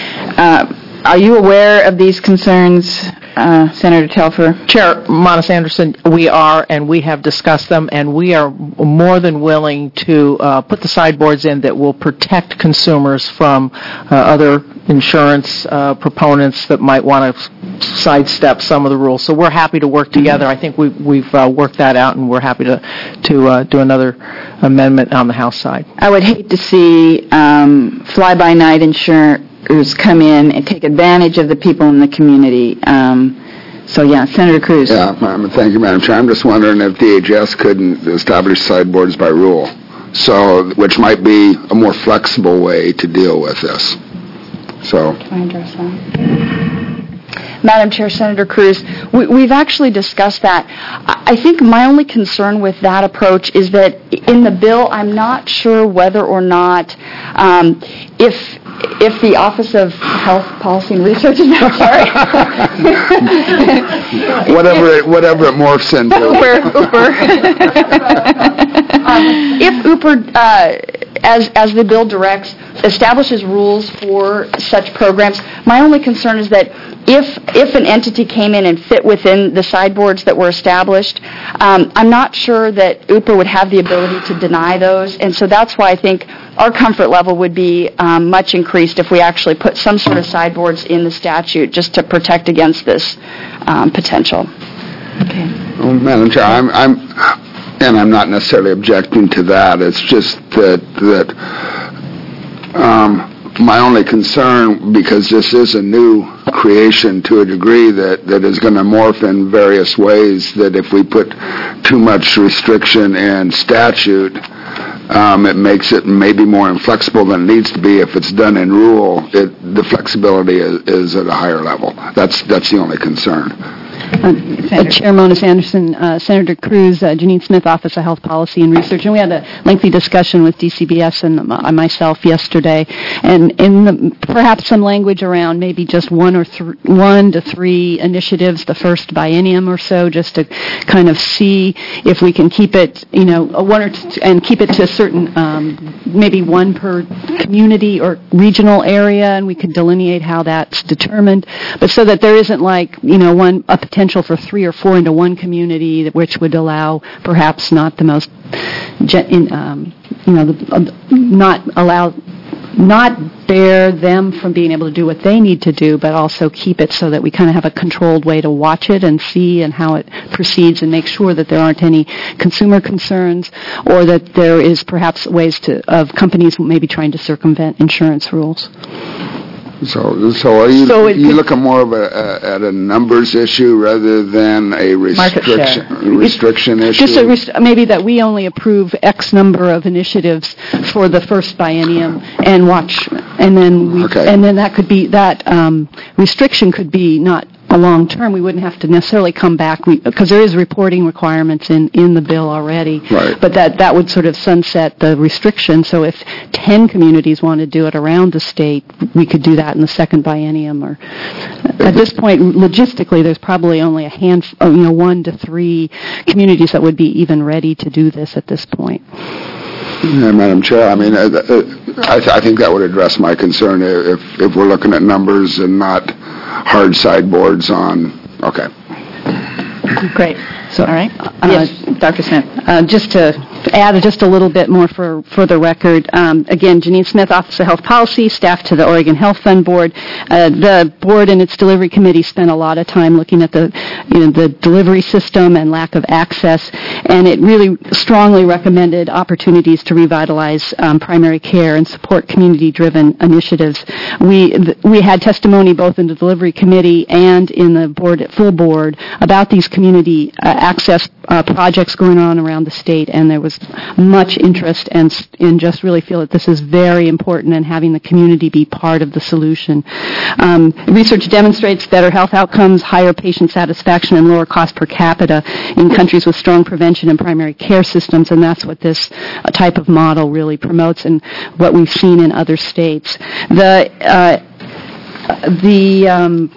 uh, are you aware of these concerns, uh, Senator Telfer? Chair Monis Anderson, we are, and we have discussed them, and we are more than willing to uh, put the sideboards in that will protect consumers from uh, other insurance uh, proponents that might want to sidestep some of the rules. So we're happy to work together. I think we, we've uh, worked that out, and we're happy to, to uh, do another amendment on the House side. I would hate to see um, fly-by-night insurers come in and take advantage of the people in the community. Um, so, yeah, Senator Cruz. Yeah, um, thank you, Madam Chair. I'm just wondering if D H S couldn't establish sideboards by rule, so which might be a more flexible way to deal with this. So. Can I address that? Madam Chair, Senator Cruz, we, we've actually discussed that. I think my only concern with that approach is that in the bill, I'm not sure whether or not um, if if the Office of Health Policy and Research is that sorry. whatever it whatever it morphs into. Uber, Uber. um, if Uber, uh, as as the bill directs, establishes rules for such programs, my only concern is that if if an entity came in and fit within the sideboards that were established, um, I'm not sure that U P R would have the ability to deny those, and so that's why I think our comfort level would be um, much increased if we actually put some sort of sideboards in the statute just to protect against this um, potential. Okay. Well, Madam Chair, I'm, I'm, and I'm not necessarily objecting to that. It's just that that um, my only concern, because this is a new creation to a degree that, that is going to morph in various ways, that if we put too much restriction in statute, um, it makes it maybe more inflexible than it needs to be. If it's done in rule, it, the flexibility is, is at a higher level. That's that's the only concern. Uh, Chair Moniz Anderson, uh, Senator Cruz, uh, Janine Smith, Office of Health Policy and Research, and we had a lengthy discussion with D C B S and uh, myself yesterday, and in the, perhaps some language around maybe just one or th- one to three initiatives the first biennium or so, just to kind of see if we can keep it, you know, a one or t- and keep it to a certain, um, maybe one per community or regional area, and we could delineate how that's determined, but so that there isn't like, you know, one a potential for three or four into one community, which would allow perhaps not the most, in, um, you know, the, uh, not allow, not bear them from being able to do what they need to do, but also keep it so that we kind of have a controlled way to watch it and see and how it proceeds and make sure that there aren't any consumer concerns or that there is perhaps ways to of companies maybe trying to circumvent insurance rules. So, so are you, So it you could- looking more of a, a, at a numbers issue rather than a Market share. restriction, restriction issue? Just a rest- maybe that we only approve X number of initiatives for the first biennium and watch, and then we, Okay. and then that could be, that um, restriction could be not a long term. We wouldn't have to necessarily come back, because there is reporting requirements in, in the bill already. Right. But that, that would sort of sunset the restriction. So if ten communities want to do it around the state, we could do that in the second biennium. Or at this point, logistically, there's probably only a handful, you know, one to three communities that would be even ready to do this at this point. Yeah, Madam Chair, I mean, uh, uh, I, th- I think that would address my concern if, if we're looking at numbers and not hard sideboards on, okay. Great. So, All right. Uh, Yes, Doctor Smith. Uh, just to add just a little bit more for, for the record, um, again, Janine Smith, Office of Health Policy, staff to the Oregon Health Fund Board. Uh, the board and its delivery committee spent a lot of time looking at the, you know, the delivery system and lack of access, and it really strongly recommended opportunities to revitalize um, primary care and support community-driven initiatives. We th- we had testimony both in the delivery committee and in the board, full board, about these community uh, access uh, projects going on around the state, and there was much interest and, and just really feel that this is very important and having the community be part of the solution. Um, research demonstrates better health outcomes, higher patient satisfaction, and lower cost per capita in countries with strong prevention and primary care systems, and that's what this uh, type of model really promotes and what we've seen in other states. The uh, the um,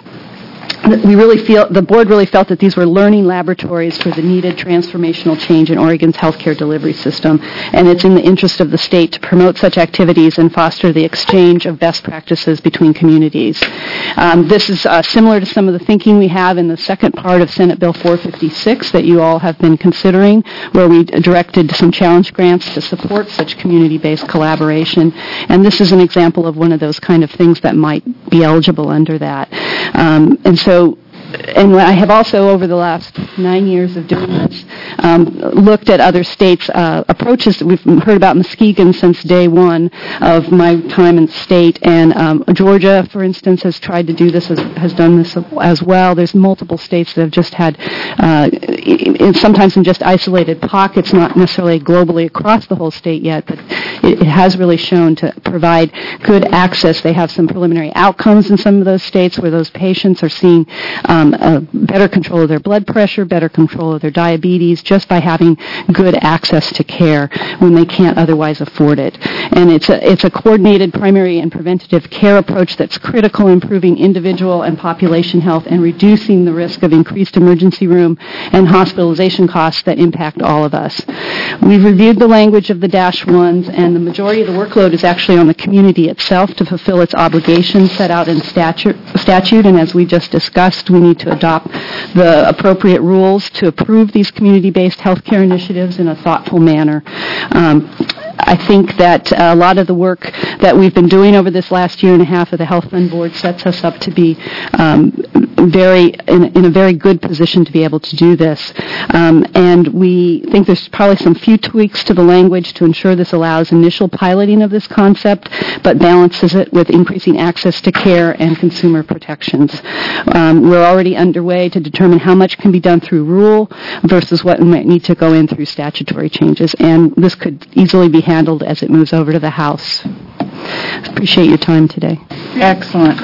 we really feel, the board really felt that these were learning laboratories for the needed transformational change in Oregon's healthcare delivery system, and it's in the interest of the state to promote such activities and foster the exchange of best practices between communities. Um, this is uh, similar to some of the thinking we have in the second part of Senate Bill four fifty-six that you all have been considering, where we directed some challenge grants to support such community-based collaboration, and this is an example of one of those kind of things that might be eligible under that. Um, and so So, and I have also, over the last nine years of doing this, um, looked at other states' uh, approaches. We've heard about Muskegon since day one of my time in the state, and um, Georgia, for instance, has tried to do this, has, has done this as well. There's multiple states that have just had, uh, in, sometimes in just isolated pockets, not necessarily globally across the whole state yet, but it, it has really shown to provide good access. They have some preliminary outcomes in some of those states where those patients are seeing um, a better control of their blood pressure, better control of their diabetes, just by having good access to care when they can't otherwise afford it. And it's a, it's a coordinated primary and preventative care approach that's critical in improving individual and population health and reducing the risk of increased emergency room and hospitalization costs that impact all of us. We've reviewed the language of the dash ones, and the majority of the workload is actually on the community itself to fulfill its obligations set out in statute, statute and as we just discussed, we need to adopt the appropriate rules to approve these community-based healthcare initiatives in a thoughtful manner. Um, I think that a lot of the work that we've been doing over this last year and a half of the Health Fund Board sets us up to be um, very in, in a very good position to be able to do this. Um, and we think there's probably some few tweaks to the language to ensure this allows initial piloting of this concept, but balances it with increasing access to care and consumer protections. Um, we're already underway to determine how much can be done through rule versus what might need to go in through statutory changes, and this could easily be handled as it moves over to the House. Appreciate your time today. Excellent.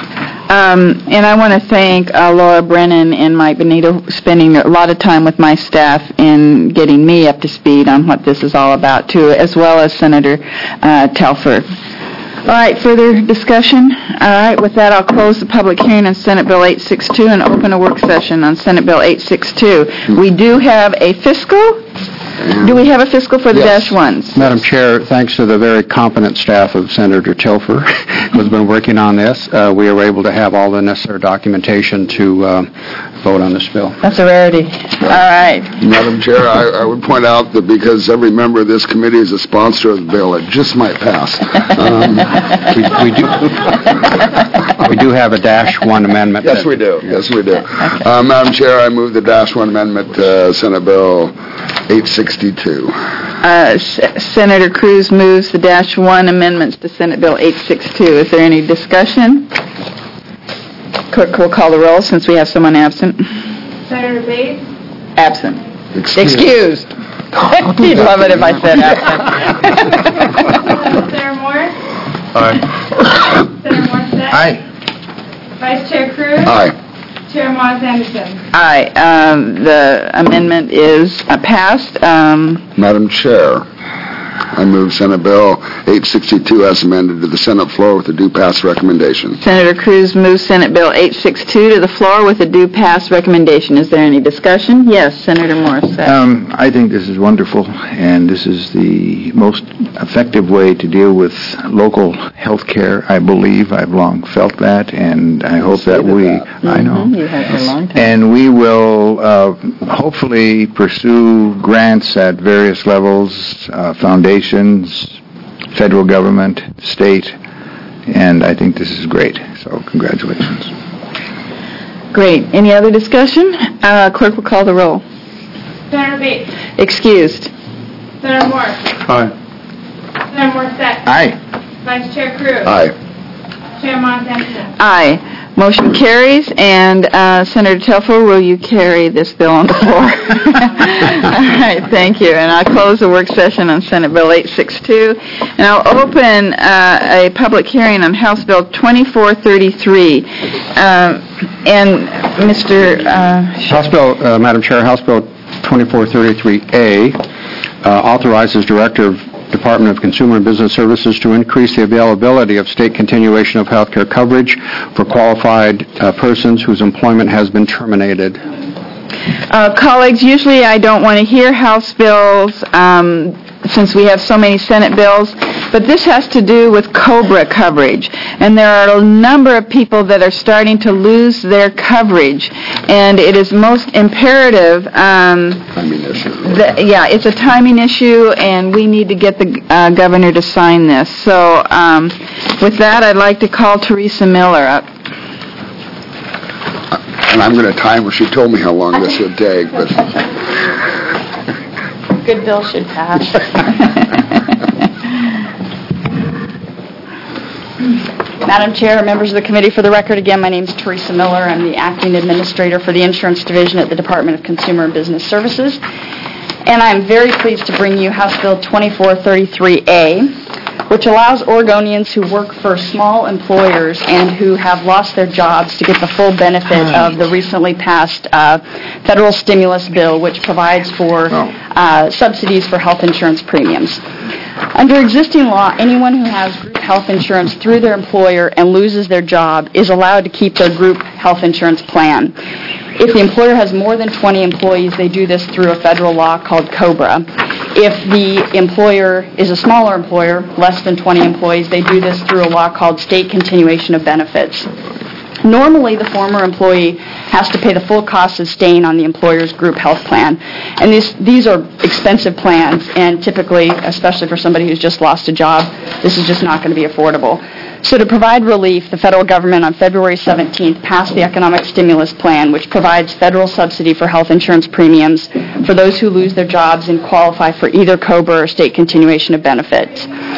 Um, and I want to thank uh, Laura Brennan and Mike Benito spending a lot of time with my staff in getting me up to speed on what this is all about, too, as well as Senator uh, Telfer. All right, further discussion? All right, with that, I'll close the public hearing on Senate Bill eight sixty-two and open a work session on Senate Bill eight sixty-two. We do have a fiscal. Do we have a fiscal for the Yes. dash ones? Madam Chair, thanks to the very competent staff of Senator Telfer, who has been working on this, uh, we were able to have all the necessary documentation to uh, vote on this bill. That's a rarity. All right. Madam Chair, I, I would point out that because every member of this committee is a sponsor of the bill, it just might pass. Um, we, we do. We do have a dash one amendment. Yes, we do. Yes, we do. Uh, Madam Chair, I move the dash one amendment to Senate Bill eight sixty-two. Uh, S- Senator Cruz moves the dash one amendments to Senate Bill eight sixty-two. Is there any discussion? Clerk will call the roll since we have someone absent. Senator Bates? Absent. Excused. Excused. You'd love it if I said absent. Senator Moore? Aye. Senator Morset? Aye. Vice Chair Cruz? Aye. Chair Moss Anderson? Aye. Um, the amendment is uh, passed. Um, Madam Chair, I move Senate Bill eight sixty-two as amended to the Senate floor with a due pass recommendation. Senator Cruz moves Senate Bill eight sixty-two to the floor with a due pass recommendation. Is there any discussion? Yes, Senator Morris. Um, I think this is wonderful, and this is the most effective way to deal with local health care, I believe. I've long felt that, and I hope that we, I know. You have for a long time. And we will uh, hopefully pursue grants at various levels, uh, foundations, federal government, state, and I think this is great. So congratulations. Great. Any other discussion? Uh, clerk will call the roll. Senator Bates? Excused. Senator Moore? Aye. Senator Morset? Aye. Vice Chair Cruz? Aye. Chair Moss Anderson? Aye. Motion carries. And uh, Senator Telfer, will you carry this bill on the floor? All right, thank you. And I'll close the work session on Senate Bill eight sixty-two. And I'll open uh, a public hearing on House Bill twenty-four thirty-three. Um, and Mister Uh, House Bill, uh, Madam Chair, House Bill twenty-four thirty-three A uh, authorizes Director of Department of Consumer and Business Services to increase the availability of state continuation of health care coverage for qualified uh, persons whose employment has been terminated. Uh, colleagues, usually I don't want to hear House bills um, since we have so many Senate bills, but this has to do with COBRA coverage. And there are a number of people that are starting to lose their coverage, and it is most imperative. Um, Timing issue. that, yeah, it's a timing issue, and we need to get the uh, governor to sign this. So um, with that, I'd like to call Teresa Miller up. And I'm going to time her. She told me how long this would take, but Good bill should pass. Madam Chair, members of the committee, for the record, again, my name is Teresa Miller. I'm the acting administrator for the Insurance Division at the Department of Consumer and Business Services. And I'm very pleased to bring you House Bill twenty-four thirty-three A, which allows Oregonians who work for small employers and who have lost their jobs to get the full benefit of the recently passed uh, federal stimulus bill, which provides for uh, subsidies for health insurance premiums. Under existing law, anyone who has group health insurance through their employer and loses their job is allowed to keep their group health insurance plan. If the employer has more than twenty employees, they do this through a federal law called COBRA. If the employer is a smaller employer, less than twenty employees, they do this through a law called State Continuation of Benefits. Normally, the former employee has to pay the full cost of staying on the employer's group health plan. And these, these are expensive plans, and typically, especially for somebody who's just lost a job, this is just not going to be affordable. So to provide relief, the federal government on February seventeenth passed the Economic Stimulus Plan, which provides federal subsidy for health insurance premiums for those who lose their jobs and qualify for either COBRA or state continuation of benefits.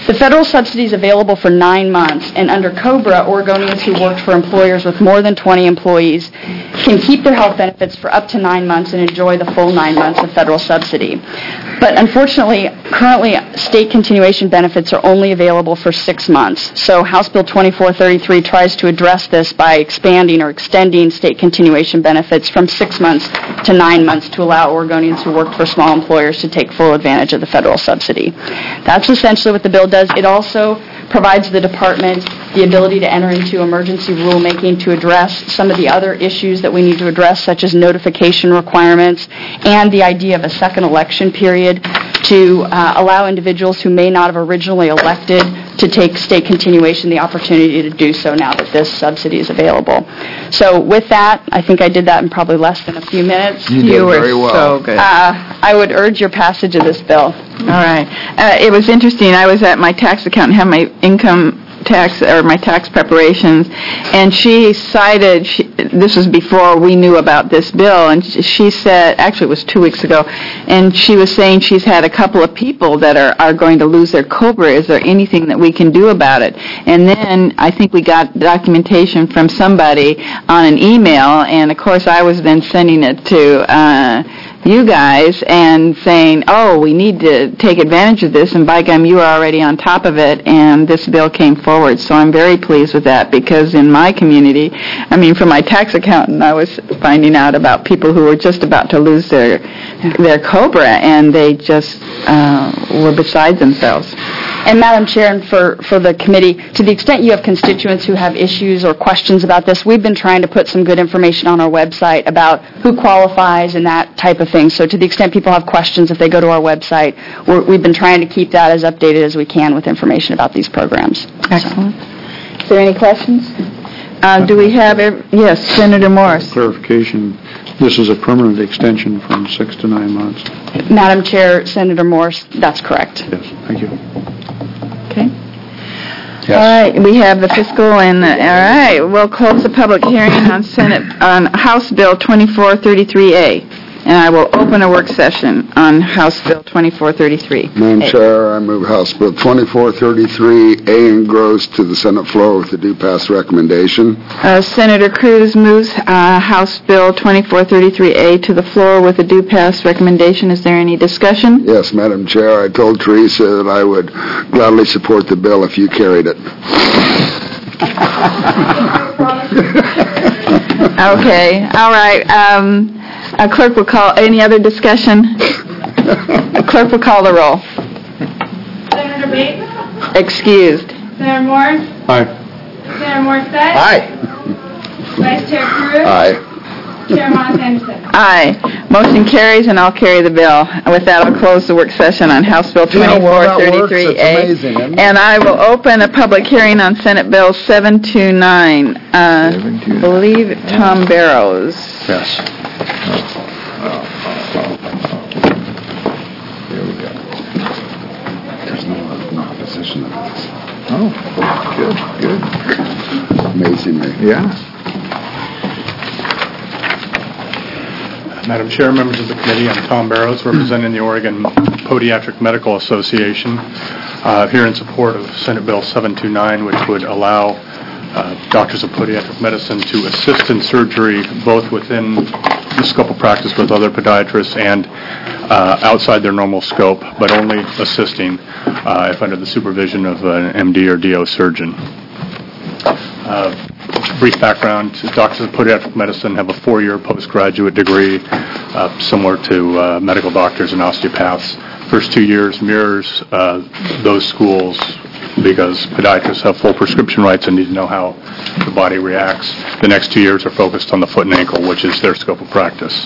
The federal subsidy is available for nine months, and under COBRA, Oregonians who worked for employers with more than twenty employees can keep their health benefits for up to nine months and enjoy the full nine months of federal subsidy. But unfortunately, currently, state continuation benefits are only available for six months. So House Bill twenty-four thirty-three tries to address this by expanding or extending state continuation benefits from six months to nine months to allow Oregonians who worked for small employers to take full advantage of the federal subsidy. That's essentially what the bill does. It also provides the department the ability to enter into emergency rulemaking to address some of the other issues that we need to address, such as notification requirements and the idea of a second election period to uh, allow individuals who may not have originally elected to take state continuation the opportunity to do so now that this subsidy is available. So with that, I think I did that in probably less than a few minutes. You did were very well. so good. Uh, I would urge your passage of this bill. All right. Uh, it was interesting. I was at my tax accountant, had my income tax or my tax preparations, and she cited, she, this was before we knew about this bill, and she said, actually it was two weeks ago, and she was saying she's had a couple of people that are, are going to lose their COBRA. Is there anything that we can do about it? And then I think we got documentation from somebody on an email, and of course I was then sending it to uh, you guys and saying, oh, we need to take advantage of this, and by gum, you were already on top of it, and this bill came forward. So I'm very pleased with that, because in my community, I mean, for my tax accountant, I was finding out about people who were just about to lose their their COBRA, and they just uh, were beside themselves. And Madam Chair, and for, for the committee, to the extent you have constituents who have issues or questions about this, we've been trying to put some good information on our website about who qualifies and that type of thing. So to the extent people have questions, if they go to our website, we're, we've been trying to keep that as updated as we can with information about these programs. Excellent. Is there any questions? Uh, do we have, every, yes, Senator Morris. Clarification, this is a permanent extension from six to nine months. Madam Chair, Senator Morris, that's correct. Yes, thank you. Okay. All right, we have the fiscal and, the, all right, we'll close the public hearing on Senate, on House Bill twenty-four thirty-three A. And I will open a work session on House Bill twenty-four thirty-three. Madam Chair, I move House Bill twenty-four thirty-three A engrossed to the Senate floor with a due pass recommendation. Uh, Senator Cruz moves uh, House Bill twenty-four thirty-three A to the floor with a due pass recommendation. Is there any discussion? Yes, Madam Chair, I told Teresa that I would gladly support the bill if you carried it. Okay, all right. Um, a clerk will call, any other discussion? A clerk will call the roll. Senator Bates? Excused. Senator Morris? Aye. Senator Morissette? Aye. Vice Chair Cruz? Aye. Chair Moss Anderson? Aye. Motion carries, and I'll carry the bill. With that, I'll close the work session on House Bill twenty-four thirty-three A. And I will open a public hearing on Senate Bill seven two nine. Uh, I believe Tom Barrows. Yes. There we go. There's no, no opposition to this. Oh, good, good. Amazingly. Yeah. Madam Chair, members of the committee, I'm Tom Barrows, representing the Oregon Podiatric Medical Association, uh, here in support of Senate Bill seven two nine, which would allow uh, doctors of podiatric medicine to assist in surgery both within the scope of practice with other podiatrists and uh, outside their normal scope, but only assisting uh, if under the supervision of an M D or D O surgeon. Uh, brief background, doctors of podiatric medicine have a four-year postgraduate degree, uh, similar to uh, medical doctors and osteopaths. First two years mirrors uh, those schools because podiatrists have full prescription rights and need to know how the body reacts. The next two years are focused on the foot and ankle, which is their scope of practice.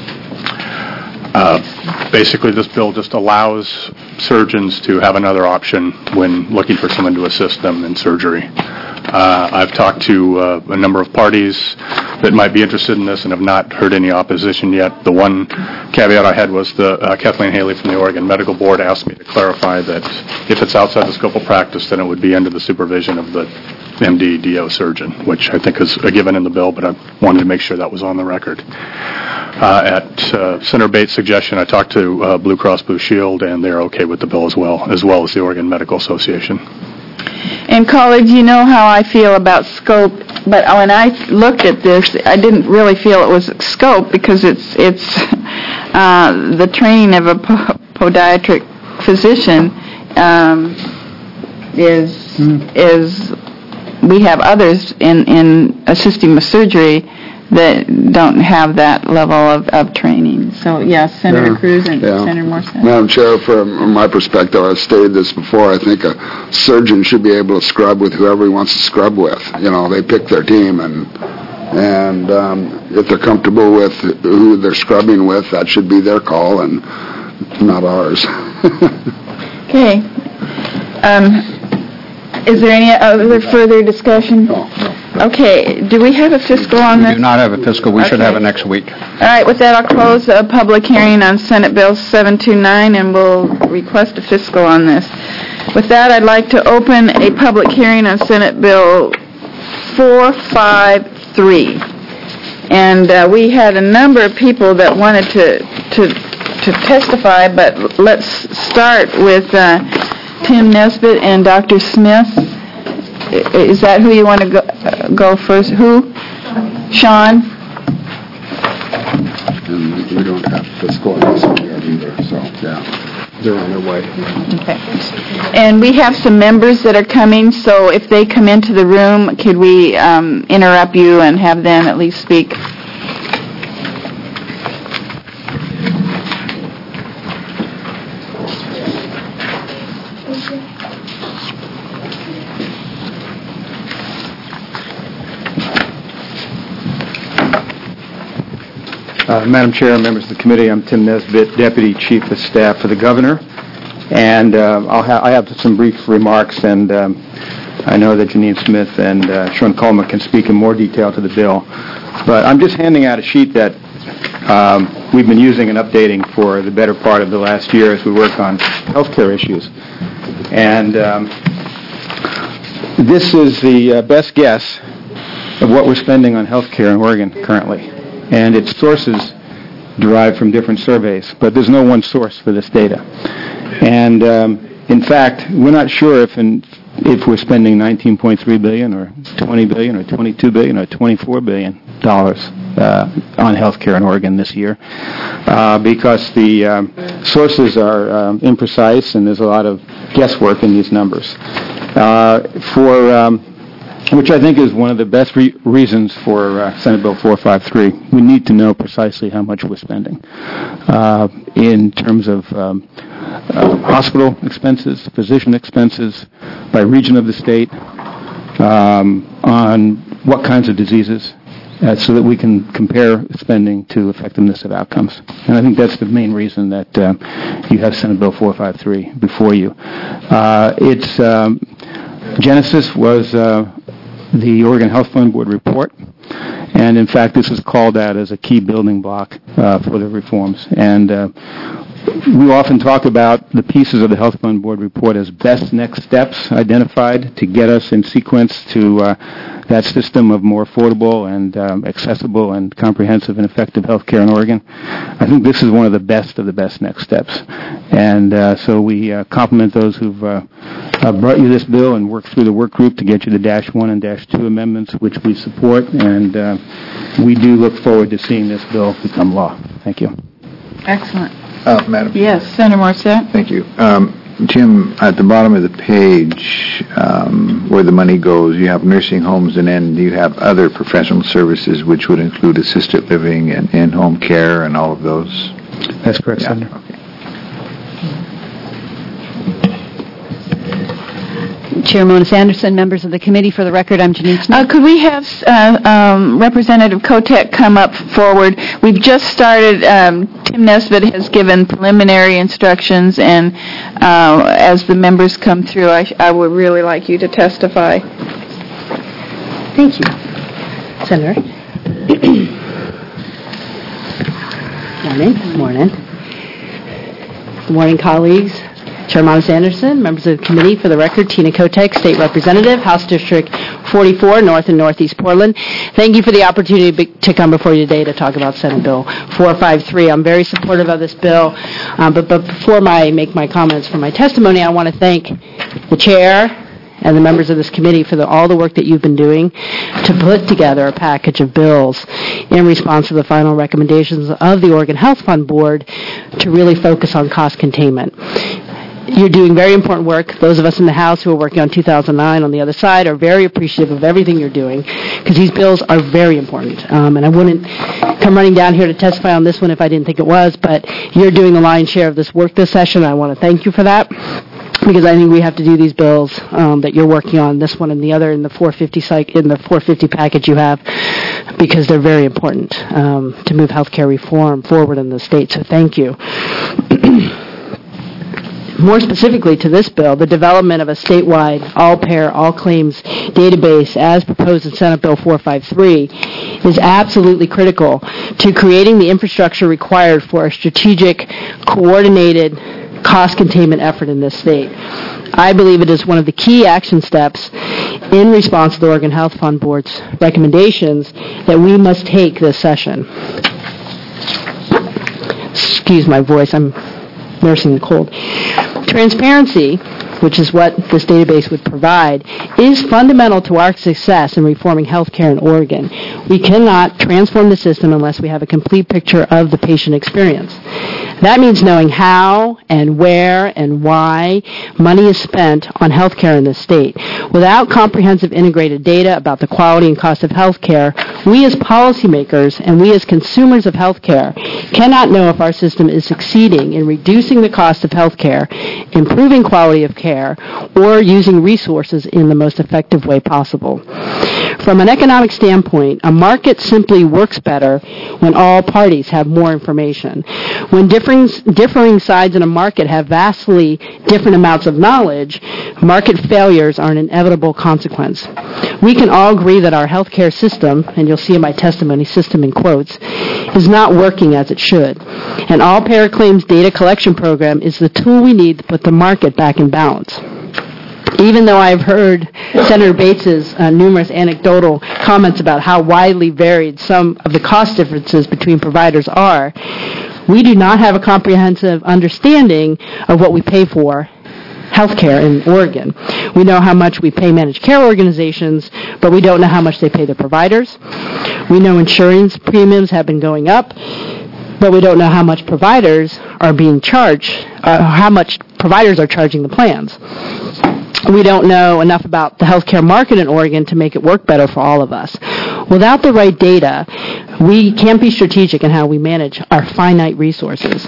Uh, basically, this bill just allows surgeons to have another option when looking for someone to assist them in surgery. Uh, I've talked to uh, a number of parties that might be interested in this and have not heard any opposition yet. The one caveat I had was the uh, Kathleen Haley from the Oregon Medical Board asked me to clarify that if it's outside the scope of practice, then it would be under the supervision of the M D D O surgeon, which I think is a given in the bill, but I wanted to make sure that was on the record. Uh, At uh, Senator Bates' suggestion, I talked to uh, Blue Cross Blue Shield, and they're okay with the bill as well, as well as the Oregon Medical Association. And colleagues, you know how I feel about scope, but when I looked at this, I didn't really feel it was scope because it's it's uh, the training of a po- podiatric physician um, is mm. is we have others in, in assisting with surgery that don't have that level of, of training. So, yes, Senator Yeah. Cruz and Yeah. Senator Morrison. Madam Chair, from my perspective, I've stated this before, I think a surgeon should be able to scrub with whoever he wants to scrub with. You know, they pick their team, and and um, if they're comfortable with who they're scrubbing with, that should be their call and not ours. Okay. Um, is there any other further discussion? No. Okay. Do we have a fiscal on We this? do not have a fiscal. We should Okay. have it next week. All right. With that, I'll close a public hearing on Senate Bill seven two nine, and we'll request a fiscal on this. With that, I'd like to open a public hearing on Senate Bill four five three. And uh, we had a number of people that wanted to to to testify, but let's start with uh, Tim Nesbitt and Doctor Smith. I- Is that who you want to go, uh, go first? Who? Sean? And we don't have fiscal in this one yet either, so, yeah, they're on their way. Okay. And we have some members that are coming, so if they come into the room, could we um, interrupt you and have them at least speak? Uh, Madam Chair, members of the committee, I'm Tim Nesbitt, Deputy Chief of Staff for the Governor, and uh, I'll ha- I have some brief remarks, and um, I know that Janine Smith and uh, Sean Coleman can speak in more detail to the bill, but I'm just handing out a sheet that um, we've been using and updating for the better part of the last year as we work on healthcare issues. And um, this is the uh, best guess of what we're spending on healthcare in Oregon currently. And its sources derive from different surveys, but there's no one source for this data. And um, in fact, we're not sure if in, if we're spending nineteen point three billion dollars or twenty billion dollars or twenty-two billion dollars or twenty-four billion dollars uh, on healthcare in Oregon this year, uh, because the um, sources are um, imprecise and there's a lot of guesswork in these numbers. Uh, for um, which I think is one of the best re- reasons for uh, Senate Bill four five three. We need to know precisely how much we're spending uh, in terms of um, uh, hospital expenses, physician expenses, by region of the state, um, on what kinds of diseases, uh, so that we can compare spending to effectiveness of outcomes. And I think that's the main reason that uh, you have Senate Bill four five three before you. Uh, its um, genesis was uh, the Oregon Health Fund Board report, and in fact this is called out as a key building block uh, for the reforms. And uh, we often talk about the pieces of the Health Fund Board report as best next steps identified to get us in sequence to uh, that system of more affordable and um, accessible and comprehensive and effective health care in Oregon. I think this is one of the best of the best next steps. And uh, so we uh, compliment those who've uh, uh, brought you this bill and worked through the work group to get you the dash one and dash two amendments, which we support. And uh, we do look forward to seeing this bill become law. Thank you. Excellent. Uh, Madam Yes, Senator Morissette. Thank you. Um, Jim, at the bottom of the page um, where the money goes, you have nursing homes, and then you have other professional services, which would include assisted living and in-home care and all of those. That's correct, Yeah. Senator. Okay. Chair Mona Sanderson, members of the committee, for the record, I'm Janine Smith. Uh, could we have uh, um, Representative Kotek come up forward? We've just started. Um, Tim Nesbitt has given preliminary instructions, and uh, as the members come through, I, I would really like you to testify. Thank you, Senator. Morning. Morning. Good morning, colleagues. Chair Monis Anderson, members of the committee, for the record, Tina Kotek, State Representative, House District forty-four, North and Northeast Portland. Thank you for the opportunity be- to come before you today to talk about Senate Bill four fifty-three. I'm very supportive of this bill, um, but, but before I make my comments for my testimony, I want to thank the chair and the members of this committee for the, all the work that you've been doing to put together a package of bills in response to the final recommendations of the Oregon Health Fund Board to really focus on cost containment. You're doing very important work. Those of us in the House who are working on two thousand nine on the other side are very appreciative of everything you're doing because these bills are very important. Um, and I wouldn't come running down here to testify on this one if I didn't think it was, but you're doing the lion's share of this work this session. I want to thank you for that, because I think we have to do these bills um, that you're working on, this one and the other in the four fifty psych, in the four fifty package you have, because they're very important um, to move healthcare reform forward in the state. So thank you. More specifically to this bill, the development of a statewide all-payer, all-claims database as proposed in Senate Bill four fifty-three is absolutely critical to creating the infrastructure required for a strategic, coordinated cost containment effort in this state. I believe it is one of the key action steps in response to the Oregon Health Fund Board's recommendations that we must take this session. Excuse my voice, I'm nursing the cold. Transparency, which is what this database would provide, is fundamental to our success in reforming healthcare in Oregon. We cannot transform the system unless we have a complete picture of the patient experience. That means knowing how and where and why money is spent on healthcare in this state. Without comprehensive integrated data about the quality and cost of healthcare, we as policymakers and we as consumers of healthcare cannot know if our system is succeeding in reducing the cost of healthcare, improving quality of care, or using resources in the most effective way possible. From an economic standpoint, a market simply works better when all parties have more information. When differing, differing sides in a market have vastly different amounts of knowledge, market failures are an inevitable consequence. We can all agree that our healthcare system, and you'll see in my testimony, system in quotes, is not working as it should. An all-payer claims data collection program is the tool we need to put the market back in balance. Even though I've heard Senator Bates's uh, numerous anecdotal comments about how widely varied some of the cost differences between providers are, we do not have a comprehensive understanding of what we pay for healthcare in Oregon. We know how much we pay managed care organizations, but we don't know how much they pay their providers. We know insurance premiums have been going up, but we don't know how much providers are being charged, uh, how much providers are charging the plans. We don't know enough about the healthcare market in Oregon to make it work better for all of us. Without the right data, we can't be strategic in how we manage our finite resources.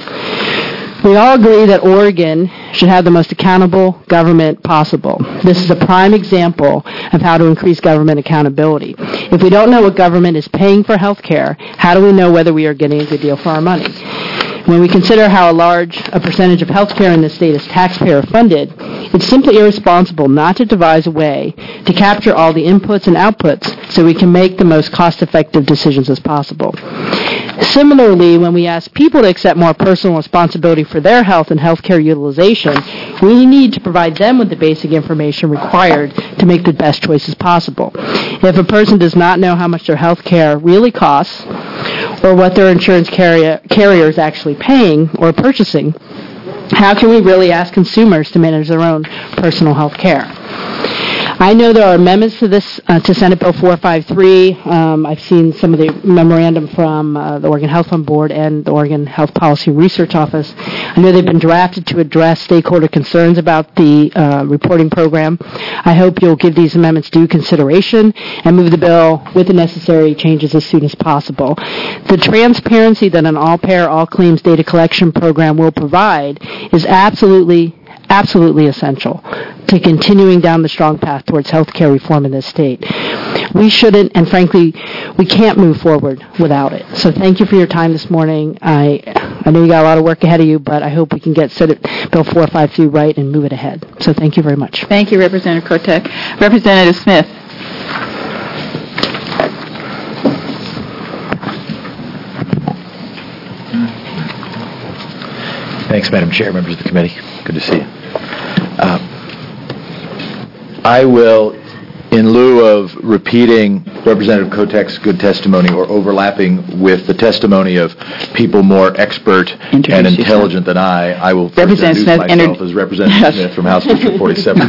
We all agree that Oregon should have the most accountable government possible. This is a prime example of how to increase government accountability. If we don't know what government is paying for health care, how do we know whether we are getting a good deal for our money? When we consider how a large a percentage of health care in this state is taxpayer funded, it's simply irresponsible not to devise a way to capture all the inputs and outputs so we can make the most cost-effective decisions as possible. Similarly, when we ask people to accept more personal responsibility for their health and health care utilization, we need to provide them with the basic information required to make the best choices possible. If a person does not know how much their health care really costs or what their insurance carrier, carrier is actually paying or purchasing, how can we really ask consumers to manage their own personal health care? I know there are amendments to this, uh, to Senate Bill four fifty-three. Um, I've seen some of the memorandum from uh, the Oregon Health Fund Board and the Oregon Health Policy Research Office. I know they've been drafted to address stakeholder concerns about the uh, reporting program. I hope you'll give these amendments due consideration and move the bill with the necessary changes as soon as possible. The transparency that an all-payer, all-claims data collection program will provide is absolutely absolutely essential to continuing down the strong path towards health care reform in this state. We shouldn't, and frankly, we can't move forward without it. So thank you for your time this morning. I I know you got a lot of work ahead of you, but I hope we can get Senate Bill four fifty-three right and move it ahead. So thank you very much. Thank you, Representative Kotek. Representative Smith. Thanks, Madam Chair, members of the committee. Good to see you. I will, in lieu of repeating Representative Kotek's good testimony or overlapping with the testimony of people more expert and intelligent than I, I will first introduce myself enter- as Representative yes. Smith from House District forty-seven.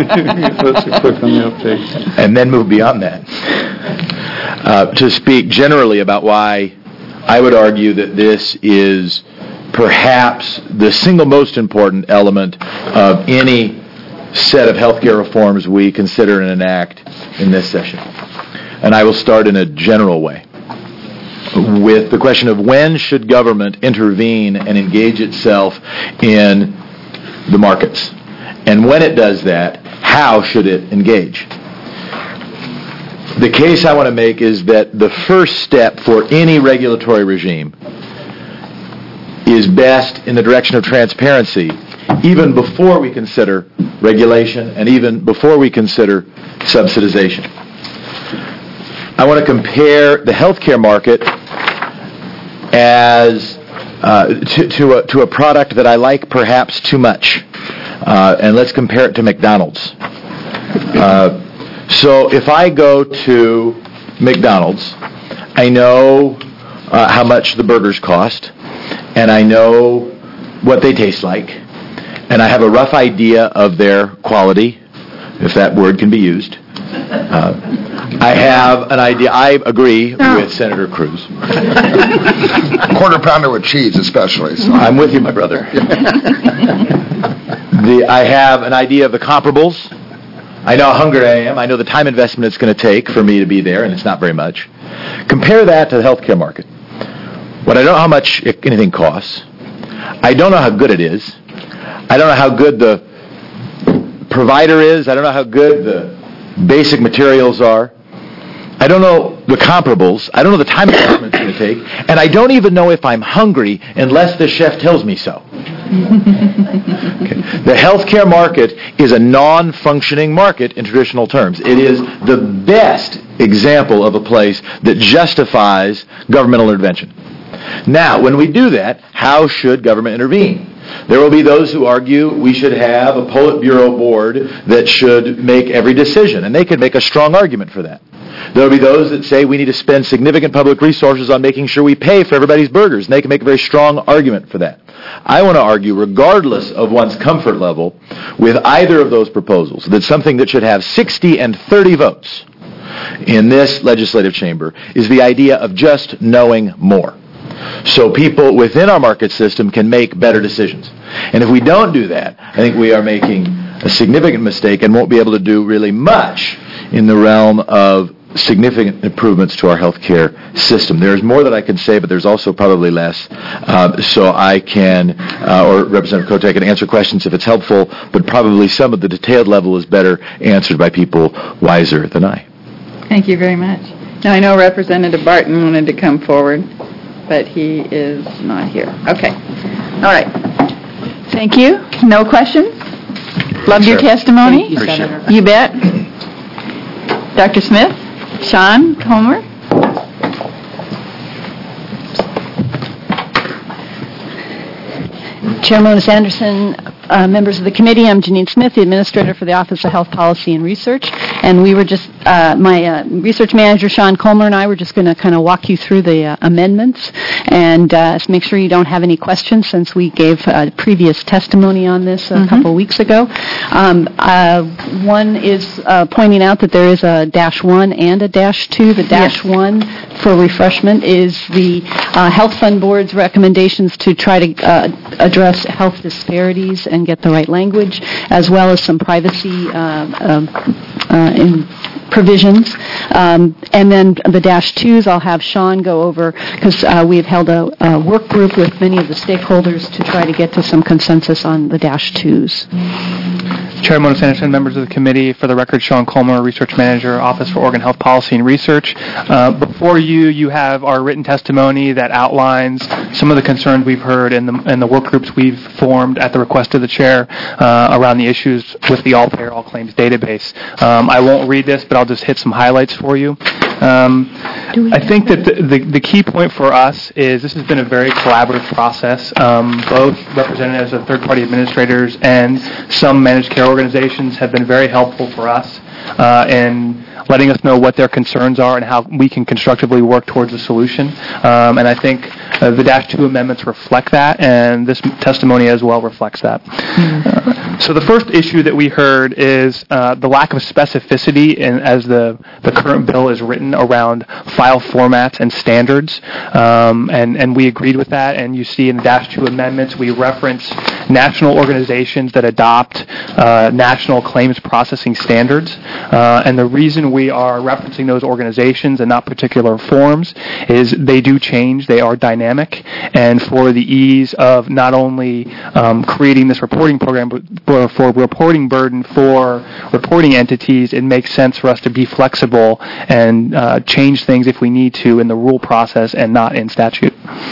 And then move beyond that uh, to speak generally about why I would argue that this is perhaps the single most important element of any set of healthcare reforms we consider and enact in this session. And I will start in a general way with the question of when should government intervene and engage itself in the markets? And when it does that, how should it engage? The case I want to make is that the first step for any regulatory regime is best in the direction of transparency, even before we consider regulation and even before we consider subsidization. I want to compare the healthcare market as uh, to, to, a, to a product that I like perhaps too much. Uh, and let's compare it to McDonald's. Uh, so if I go to McDonald's, I know uh, how much the burgers cost, and I know what they taste like, and I have a rough idea of their quality, if that word can be used. Uh, I have an idea. I agree no. with Senator Cruz. Quarter pounder with cheese, especially. So. I'm with you, my brother. the, I have an idea of the comparables. I know how hungry I am. I know the time investment it's going to take for me to be there, and it's not very much. Compare that to the healthcare market. What I don't know how much anything costs. I don't know how good it is. I don't know how good the provider is. I don't know how good the basic materials are. I don't know the comparables. I don't know the time investment it's going to take. And I don't even know if I'm hungry unless the chef tells me so. Okay. The healthcare market is a non-functioning market in traditional terms. It is the best example of a place that justifies governmental intervention. Now, when we do that, how should government intervene? There will be those who argue we should have a Politburo board that should make every decision, and they could make a strong argument for that. There will be those that say we need to spend significant public resources on making sure we pay for everybody's burgers, and they can make a very strong argument for that. I want to argue, regardless of one's comfort level, with either of those proposals, that something that should have sixty and thirty votes in this legislative chamber is the idea of just knowing more. So people within our market system can make better decisions. And if we don't do that, I think we are making a significant mistake and won't be able to do really much in the realm of significant improvements to our healthcare system. There's more that I can say, but there's also probably less. Uh, so I can, uh, or Representative Kotek can answer questions if it's helpful, but probably some of the detailed level is better answered by people wiser than I. Thank you very much. Now, I know Representative Barton wanted to come forward, but he is not here. Okay. All right. Thank you. No questions? Loved your testimony. You, Senator. You bet. Doctor Smith? Sean Comer? Chairman Anderson, uh, members of the committee, I'm Janine Smith, the Administrator for the Office of Health Policy and Research, and we were just, uh, my uh, research manager, Sean Comer, and I were just going to kind of walk you through the uh, amendments and uh, make sure you don't have any questions since we gave uh, previous testimony on this a mm-hmm. couple of weeks ago. Um, uh, one is uh, pointing out that there is a dash one and a dash two. The dash yes. one for refreshment is the uh, Health Fund Board's recommendations to try to uh, address health disparities and get the right language, as well as some privacy uh, uh, uh, in provisions. Um, and then the dash twos I'll have Sean go over because uh, we've held a, a work group with many of the stakeholders to try to get to some consensus on the dash twos. Chairman Anderson, members of the committee, for the record, Sean Comer, Research Manager, Office for Oregon Health Policy and Research. Uh, before you, you have our written testimony that outlines some of the concerns we've heard in the, in the work groups we've formed at the request of the chair uh, around the issues with the All Payer, All Claims database. Um, I won't read this, but I'll just hit some highlights for you. Um, I think that the, the, the key point for us is this has been a very collaborative process. Um, both representatives of third-party administrators and some managed care organizations have been very helpful for us uh, in letting us know what their concerns are and how we can constructively work towards a solution. Um, and I think uh, the Dash two amendments reflect that, and this testimony as well reflects that. Uh, so the first issue that we heard is uh, the lack of specificity in, as the, the current bill is written around file formats and standards, um, and, and we agreed with that. And you see in the Dash two amendments, we reference national organizations that adopt uh, national claims processing standards, uh, and the reason we are referencing those organizations and not particular forms is they do change, they are dynamic, and for the ease of not only um, creating this reporting program, but for reporting burden for reporting entities, it makes sense for us to be flexible and uh, change things if we need to in the rule process and not in statute.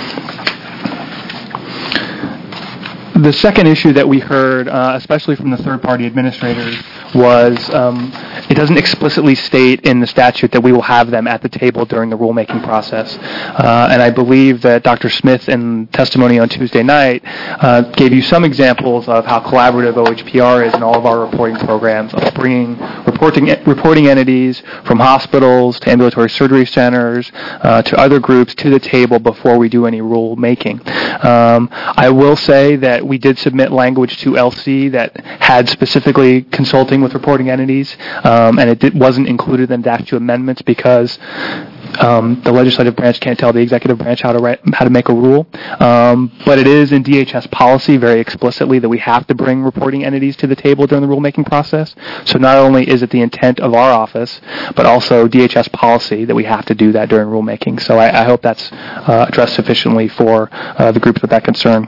The second issue that we heard, uh, especially from the third-party administrators, was um, it doesn't explicitly state in the statute that we will have them at the table during the rulemaking process. Uh, and I believe that Doctor Smith, in testimony on Tuesday night, uh, gave you some examples of how collaborative O H P R is in all of our reporting programs, of bringing reporting reporting entities from hospitals to ambulatory surgery centers uh, to other groups to the table before we do any rulemaking. Um, I will say that we did submit language to L C that had specifically consulting with reporting entities, um, and it did, wasn't included in Dash two amendments because um, the legislative branch can't tell the executive branch how to write, how to make a rule. Um, but it is in D H S policy very explicitly that we have to bring reporting entities to the table during the rulemaking process. So not only is it the intent of our office, but also D H S policy that we have to do that during rulemaking. So I, I hope that's uh, addressed sufficiently for uh, the groups with that concern.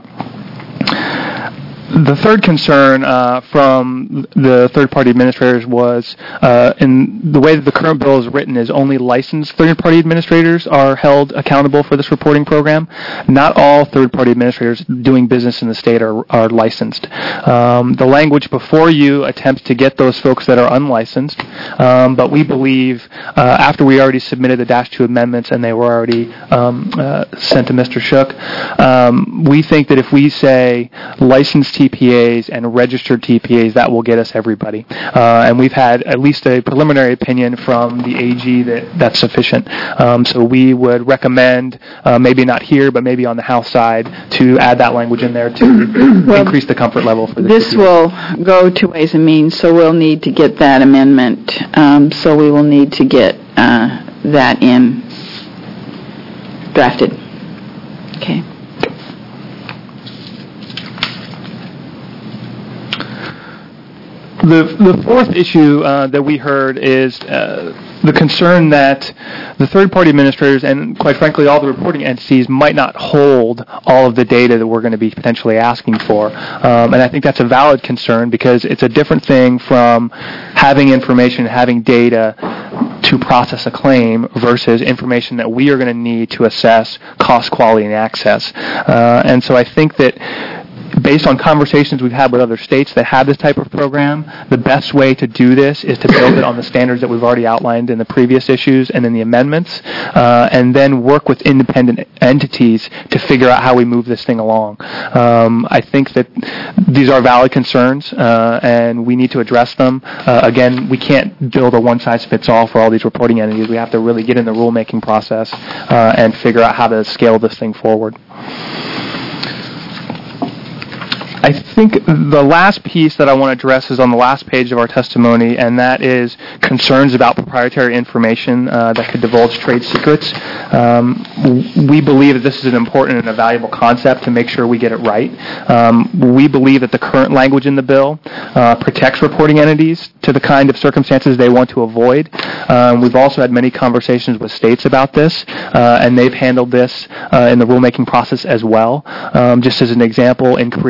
The third concern uh, from the third-party administrators was uh, in the way that the current bill is written is only licensed third-party administrators are held accountable for this reporting program. Not all third-party administrators doing business in the state are, are licensed. Um, the language before you attempts to get those folks that are unlicensed, um, but we believe uh, after we already submitted the Dash two amendments and they were already um, uh, sent to Mister Shook, um, we think that if we say licensed T P As and registered T P As, that will get us everybody. Uh, and we've had at least a preliminary opinion from the A G that that's sufficient. Um, so we would recommend, uh, maybe not here, but maybe on the House side, to add that language in there to well, increase the comfort level for this. This will go to Ways and Means, so we'll need to get that amendment. Um, so we will need to get uh, that in drafted. Okay. The the fourth issue uh, that we heard is uh, the concern that the third-party administrators and, quite frankly, all the reporting entities might not hold all of the data that we're going to be potentially asking for. Um, and I think that's a valid concern because it's a different thing from having information, having data to process a claim versus information that we are going to need to assess cost, quality, and access. Uh, and so I think that based on conversations we've had with other states that have this type of program, the best way to do this is to build it on the standards that we've already outlined in the previous issues and in the amendments, uh, and then work with independent entities to figure out how we move this thing along. Um, I think that these are valid concerns, uh, and we need to address them. Uh, again, we can't build a one-size-fits-all for all these reporting entities. We have to really get in the rulemaking process uh, and figure out how to scale this thing forward. I think the last piece that I want to address is on the last page of our testimony, and that is concerns about proprietary information uh, that could divulge trade secrets. Um, we believe that this is an important and a valuable concept to make sure we get it right. Um, we believe that the current language in the bill uh, protects reporting entities to the kind of circumstances they want to avoid. Um, we've also had many conversations with states about this, uh, and they've handled this uh, in the rulemaking process as well. Um, just as an example, in creating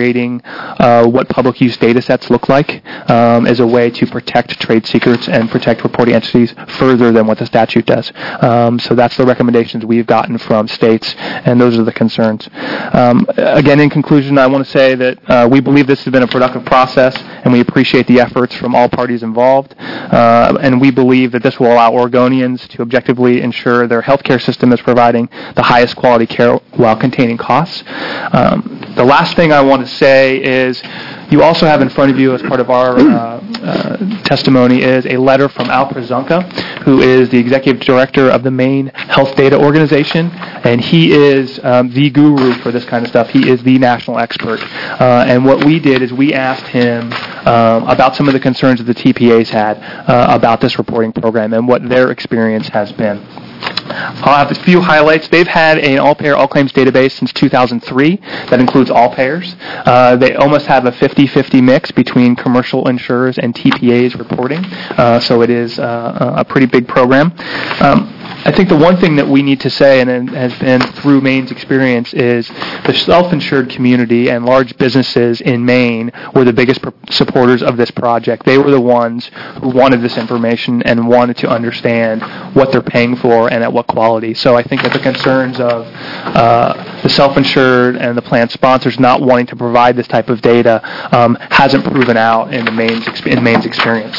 uh, what public use data sets look like um, as a way to protect trade secrets and protect reporting entities further than what the statute does. Um, so that's the recommendations we've gotten from states, and those are the concerns. Um, again, in conclusion, I want to say that uh, we believe this has been a productive process, and we appreciate the efforts from all parties involved, uh, and we believe that this will allow Oregonians to objectively ensure their healthcare system is providing the highest quality care while containing costs. Um, the last thing I want to say is you also have in front of you, as part of our uh, uh, testimony, is a letter from Al Przonka, who is the executive director of the Maine Health Data Organization, and he is um, the guru for this kind of stuff. He is the national expert. Uh, and what we did is we asked him um, about some of the concerns that the T P As had uh, about this reporting program and what their experience has been. I'll have a few highlights. They've had an all-payer, all-claims database since two thousand three that includes all payers. Uh, they almost have a fifty-fifty mix between commercial insurers and T P As reporting, uh, so it is uh, a pretty big program. Um, I think the one thing that we need to say, and it has been through Maine's experience, is the self-insured community and large businesses in Maine were the biggest pr- supporters of this project. They were the ones who wanted this information and wanted to understand what they're paying for and at what quality. So I think that the concerns of uh, the self-insured and the plan sponsors not wanting to provide this type of data um, hasn't proven out in the Maine's, exp- in Maine's experience.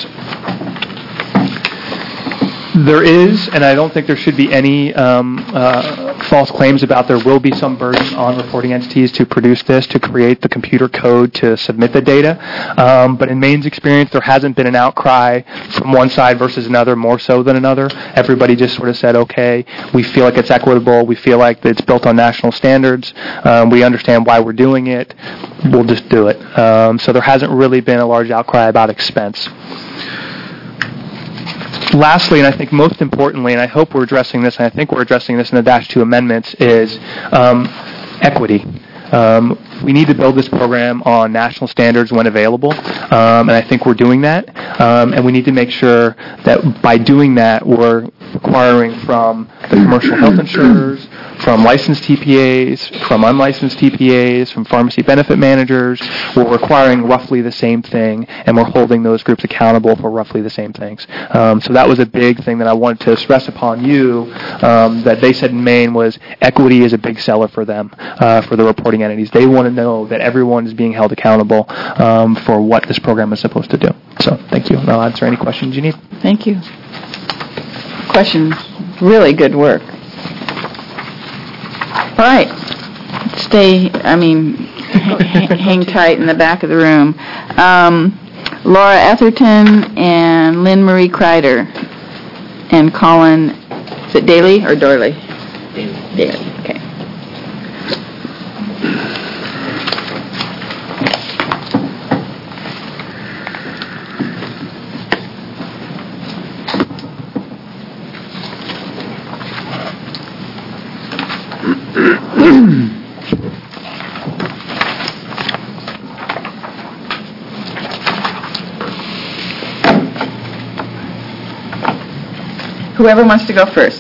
There is, and I don't think there should be any um, uh, false claims about there will be some burden on reporting entities to produce this, to create the computer code to submit the data. Um, but in Maine's experience, there hasn't been an outcry from one side versus another, more so than another. Everybody just sort of said, okay, we feel like it's equitable. We feel like it's built on national standards. Um, we understand why we're doing it. We'll just do it. Um, so there hasn't really been a large outcry about expense. Lastly, and I think most importantly, and I hope we're addressing this, and I think we're addressing this in the Dash two amendments, is um, equity. Um, we need to build this program on national standards when available, um, and I think we're doing that. Um, and we need to make sure that by doing that, we're requiring from the commercial health insurers, from licensed T P As, from unlicensed T P As, from pharmacy benefit managers, we're requiring roughly the same thing, and we're holding those groups accountable for roughly the same things. Um, so that was a big thing that I wanted to stress upon you, um, that they said in Maine was equity is a big seller for them, uh, for the reporting entities. They want to know that everyone is being held accountable um, for what this program is supposed to do. So thank you. And I'll answer any questions you need. Thank you. Questions? Really good work. All right. Stay, I mean, hang tight in the back of the room. Um, Laura Etherton and Lynn Marie Kreider and Colin, is it Daly or Dorley? Daly. Daly, okay. Whoever wants to go first.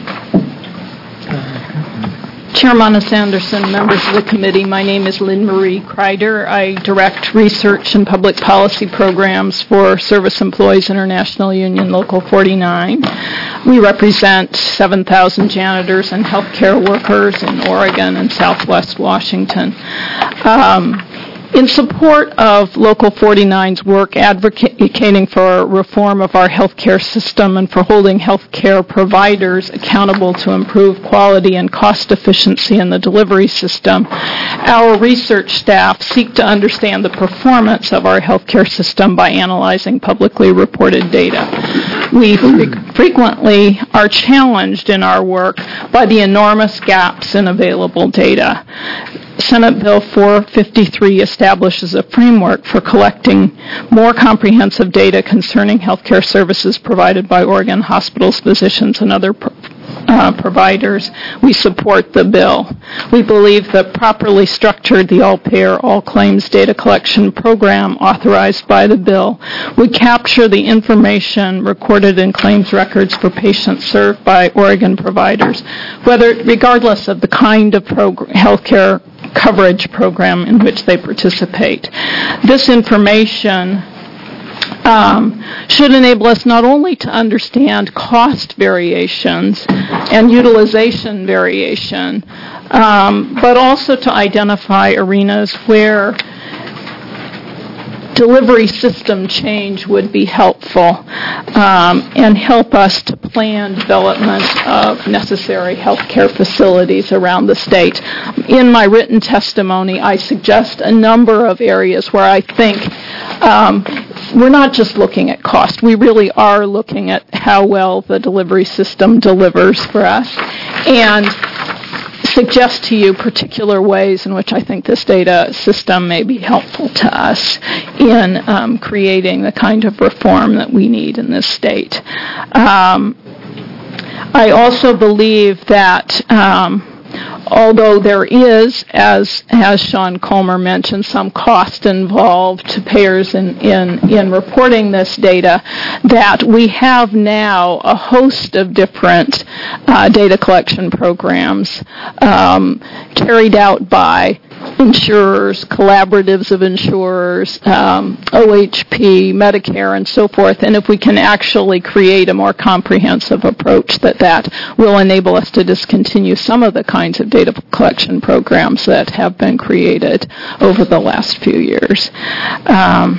Chairman Sanderson, members of the committee, my name is Lynn Marie Kreider. I direct research and public policy programs for Service Employees International Union Local forty-nine. We represent seven thousand janitors and healthcare workers in Oregon and Southwest Washington. Um, In support of Local forty-nine's work advocating for reform of our healthcare system and for holding healthcare providers accountable to improve quality and cost efficiency in the delivery system, our research staff seek to understand the performance of our healthcare system by analyzing publicly reported data. We fre- frequently are challenged in our work by the enormous gaps in available data. Senate Bill four fifty-three establishes a framework for collecting more comprehensive data concerning healthcare services provided by Oregon hospitals, physicians, and other pro- uh, providers. We support the bill. We believe that properly structured, the all-payer, all-claims data collection program authorized by the bill would capture the information recorded in claims records for patients served by Oregon providers, whether regardless of the kind of prog- healthcare coverage program in which they participate. This information Um, should enable us not only to understand cost variations and utilization variation, um, but also to identify arenas where delivery system change would be helpful um, and help us to plan development of necessary healthcare facilities around the state. In my written testimony, I suggest a number of areas where I think um, we're not just looking at cost. We really are looking at how well the delivery system delivers for us, and suggest to you particular ways in which I think this data system may be helpful to us in um, creating the kind of reform that we need in this state. Um, I also believe that um, although there is, as as Sean Colmer mentioned, some cost involved to payers in, in, in reporting this data, that we have now a host of different uh, data collection programs um, carried out by insurers, collaboratives of insurers, um, O H P, Medicare, and so forth. And if we can actually create a more comprehensive approach, that that will enable us to discontinue some of the kinds of data collection programs that have been created over the last few years. Um,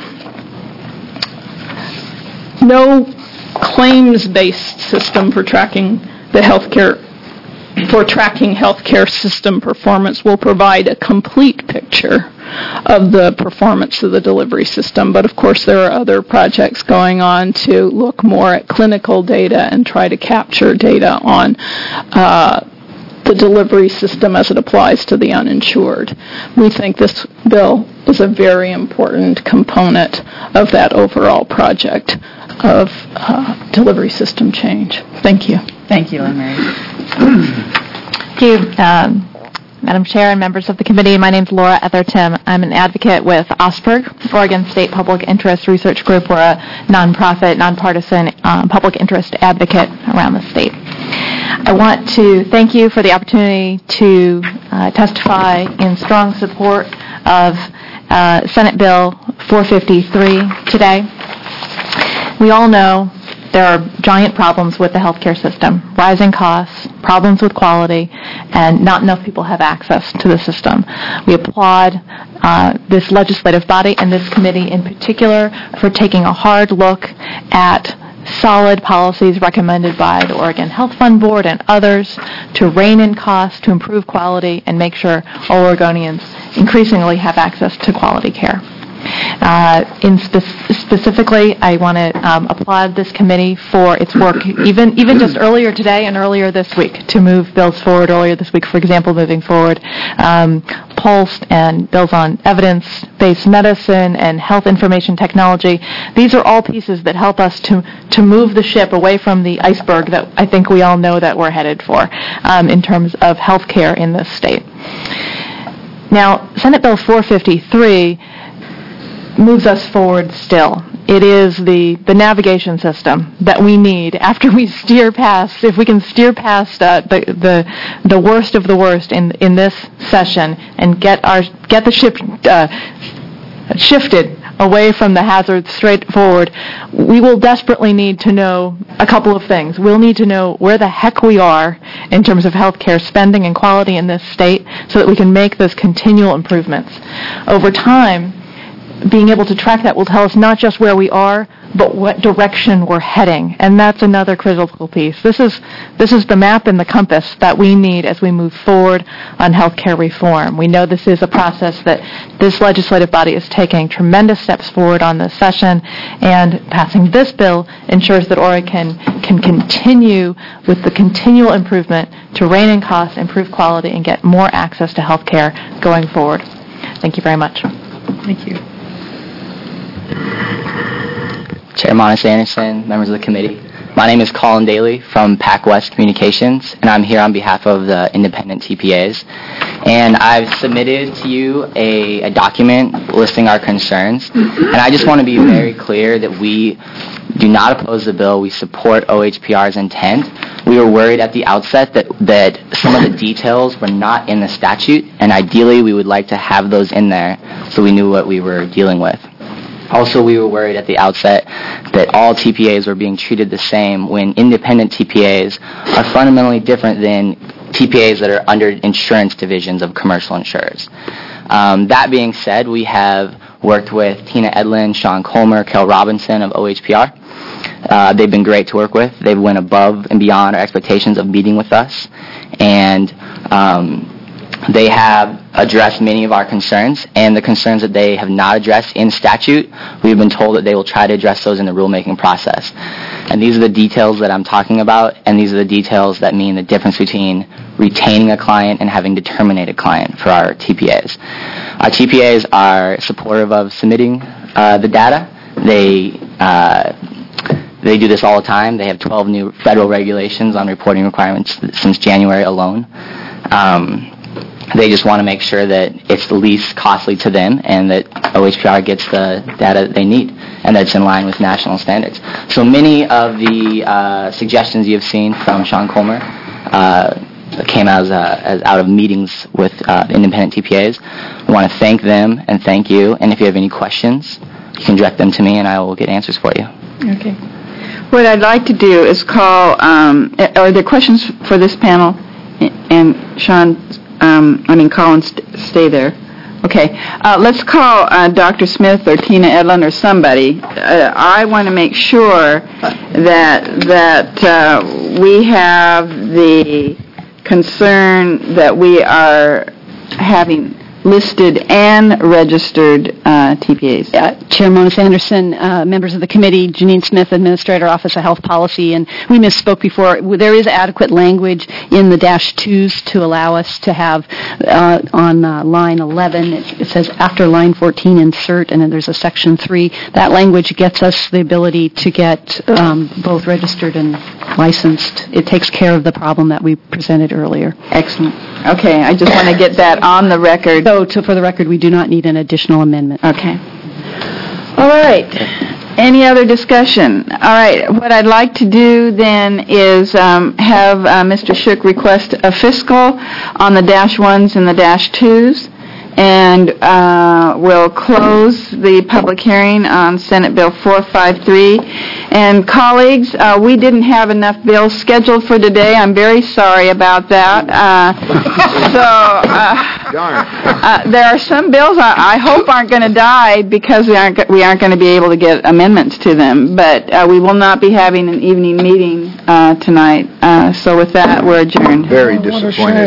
no claims-based system for tracking the healthcare for tracking healthcare system performance will provide a complete picture of the performance of the delivery system. But of course, there are other projects going on to look more at clinical data and try to capture data on uh, the delivery system as it applies to the uninsured. We think this bill is a very important component of that overall project of uh, delivery system change. Thank you. Thank you, Anne-Marie. Thank you, um, Madam Chair and members of the committee. My name is Laura Etherton. I'm an advocate with OSPRG, Oregon State Public Interest Research Group. We're a nonprofit, nonpartisan um, public interest advocate around the state. I want to thank you for the opportunity to uh, testify in strong support of uh, Senate Bill four fifty-three today. We all know there are giant problems with the healthcare system, rising costs, problems with quality, and not enough people have access to the system. We applaud uh, this legislative body and this committee in particular for taking a hard look at solid policies recommended by the Oregon Health Fund Board and others to rein in costs, to improve quality, and make sure all Oregonians increasingly have access to quality care. Uh, in spe- specifically, I want to um, applaud this committee for its work, even even just earlier today and earlier this week, to move bills forward. Earlier this week, for example, moving forward um, PULSE and bills on evidence-based medicine and health information technology. These are all pieces that help us to to move the ship away from the iceberg that I think we all know that we're headed for um, in terms of health care in this state. Now, Senate Bill four fifty-three moves us forward still. It is the, the navigation system that we need after we steer past, if we can steer past uh, the, the the worst of the worst in in this session and get our get the ship uh, shifted away from the hazards straight forward, we will desperately need to know a couple of things. We'll need to know where the heck we are in terms of healthcare spending and quality in this state so that we can make those continual improvements. Over time, being able to track that will tell us not just where we are, but what direction we're heading. And that's another critical piece. This is this is the map and the compass that we need as we move forward on healthcare reform. We know this is a process that this legislative body is taking tremendous steps forward on this session, and passing this bill ensures that Oregon can continue with the continual improvement to rein in costs, improve quality, and get more access to healthcare going forward. Thank you very much. Thank you. Chair Monis Anderson, members of the committee. My name is Colin Daly from PacWest Communications, and I'm here on behalf of the independent T P As. And I've submitted to you a, a document listing our concerns, and I just want to be very clear that we do not oppose the bill. We support O H P R's intent. We were worried at the outset that, that some of the details were not in the statute, and ideally we would like to have those in there so we knew what we were dealing with. Also, we were worried at the outset that all T P As were being treated the same when independent T P As are fundamentally different than T P As that are under insurance divisions of commercial insurers. Um, that being said, we have worked with Tina Edlin, Sean Colmer, Kel Robinson of O H P R. Uh, they've been great to work with. They've went above and beyond our expectations of meeting with us, and um, they have addressed many of our concerns, and the concerns that they have not addressed in statute, we've been told that they will try to address those in the rulemaking process. And these are the details that I'm talking about, and these are the details that mean the difference between retaining a client and having to terminate a client for our T P As. Our T P As are supportive of submitting uh, the data. They uh, they do this all the time. They have twelve new federal regulations on reporting requirements since January alone. Um, They just want to make sure that it's the least costly to them and that O H P R gets the data that they need and that it's in line with national standards. So many of the uh, suggestions you've seen from Sean Colmer uh, came as, uh, as out of meetings with uh, independent T P As. I want to thank them and thank you. And if you have any questions, you can direct them to me and I will get answers for you. Okay. What I'd like to do is call, um, are there questions for this panel? And Sean, Um, I mean, Colin, st- stay there. Okay. Uh, let's call uh, Doctor Smith or Tina Edlin or somebody. Uh, I want to make sure that that uh, we have the concern that we are having listed and registered uh, T P As. Uh, Chair Moniz Anderson, uh, members of the committee, Janine Smith, Administrator, Office of Health Policy, and we misspoke before. There is adequate language in the dash twos to allow us to have uh, on uh, line eleven, it, it says after line fourteen insert, and then there's a section three. That language gets us the ability to get um, both registered and licensed. It takes care of the problem that we presented earlier. Excellent. Okay, I just want to get that on the record. So, to, for the record, we do not need an additional amendment. Okay. All right. Any other discussion? All right. What I'd like to do then is um, have uh, Mister Shook request a fiscal on the dash ones and the dash twos, and uh, we'll close the public hearing on Senate Bill four fifty-three. And colleagues, uh, we didn't have enough bills scheduled for today. I'm very sorry about that. Uh, so uh, uh, there are some bills I, I hope aren't going to die because we aren't we aren't going to be able to get amendments to them. But uh, we will not be having an evening meeting uh, tonight. Uh, so with that, we're adjourned. Very disappointed.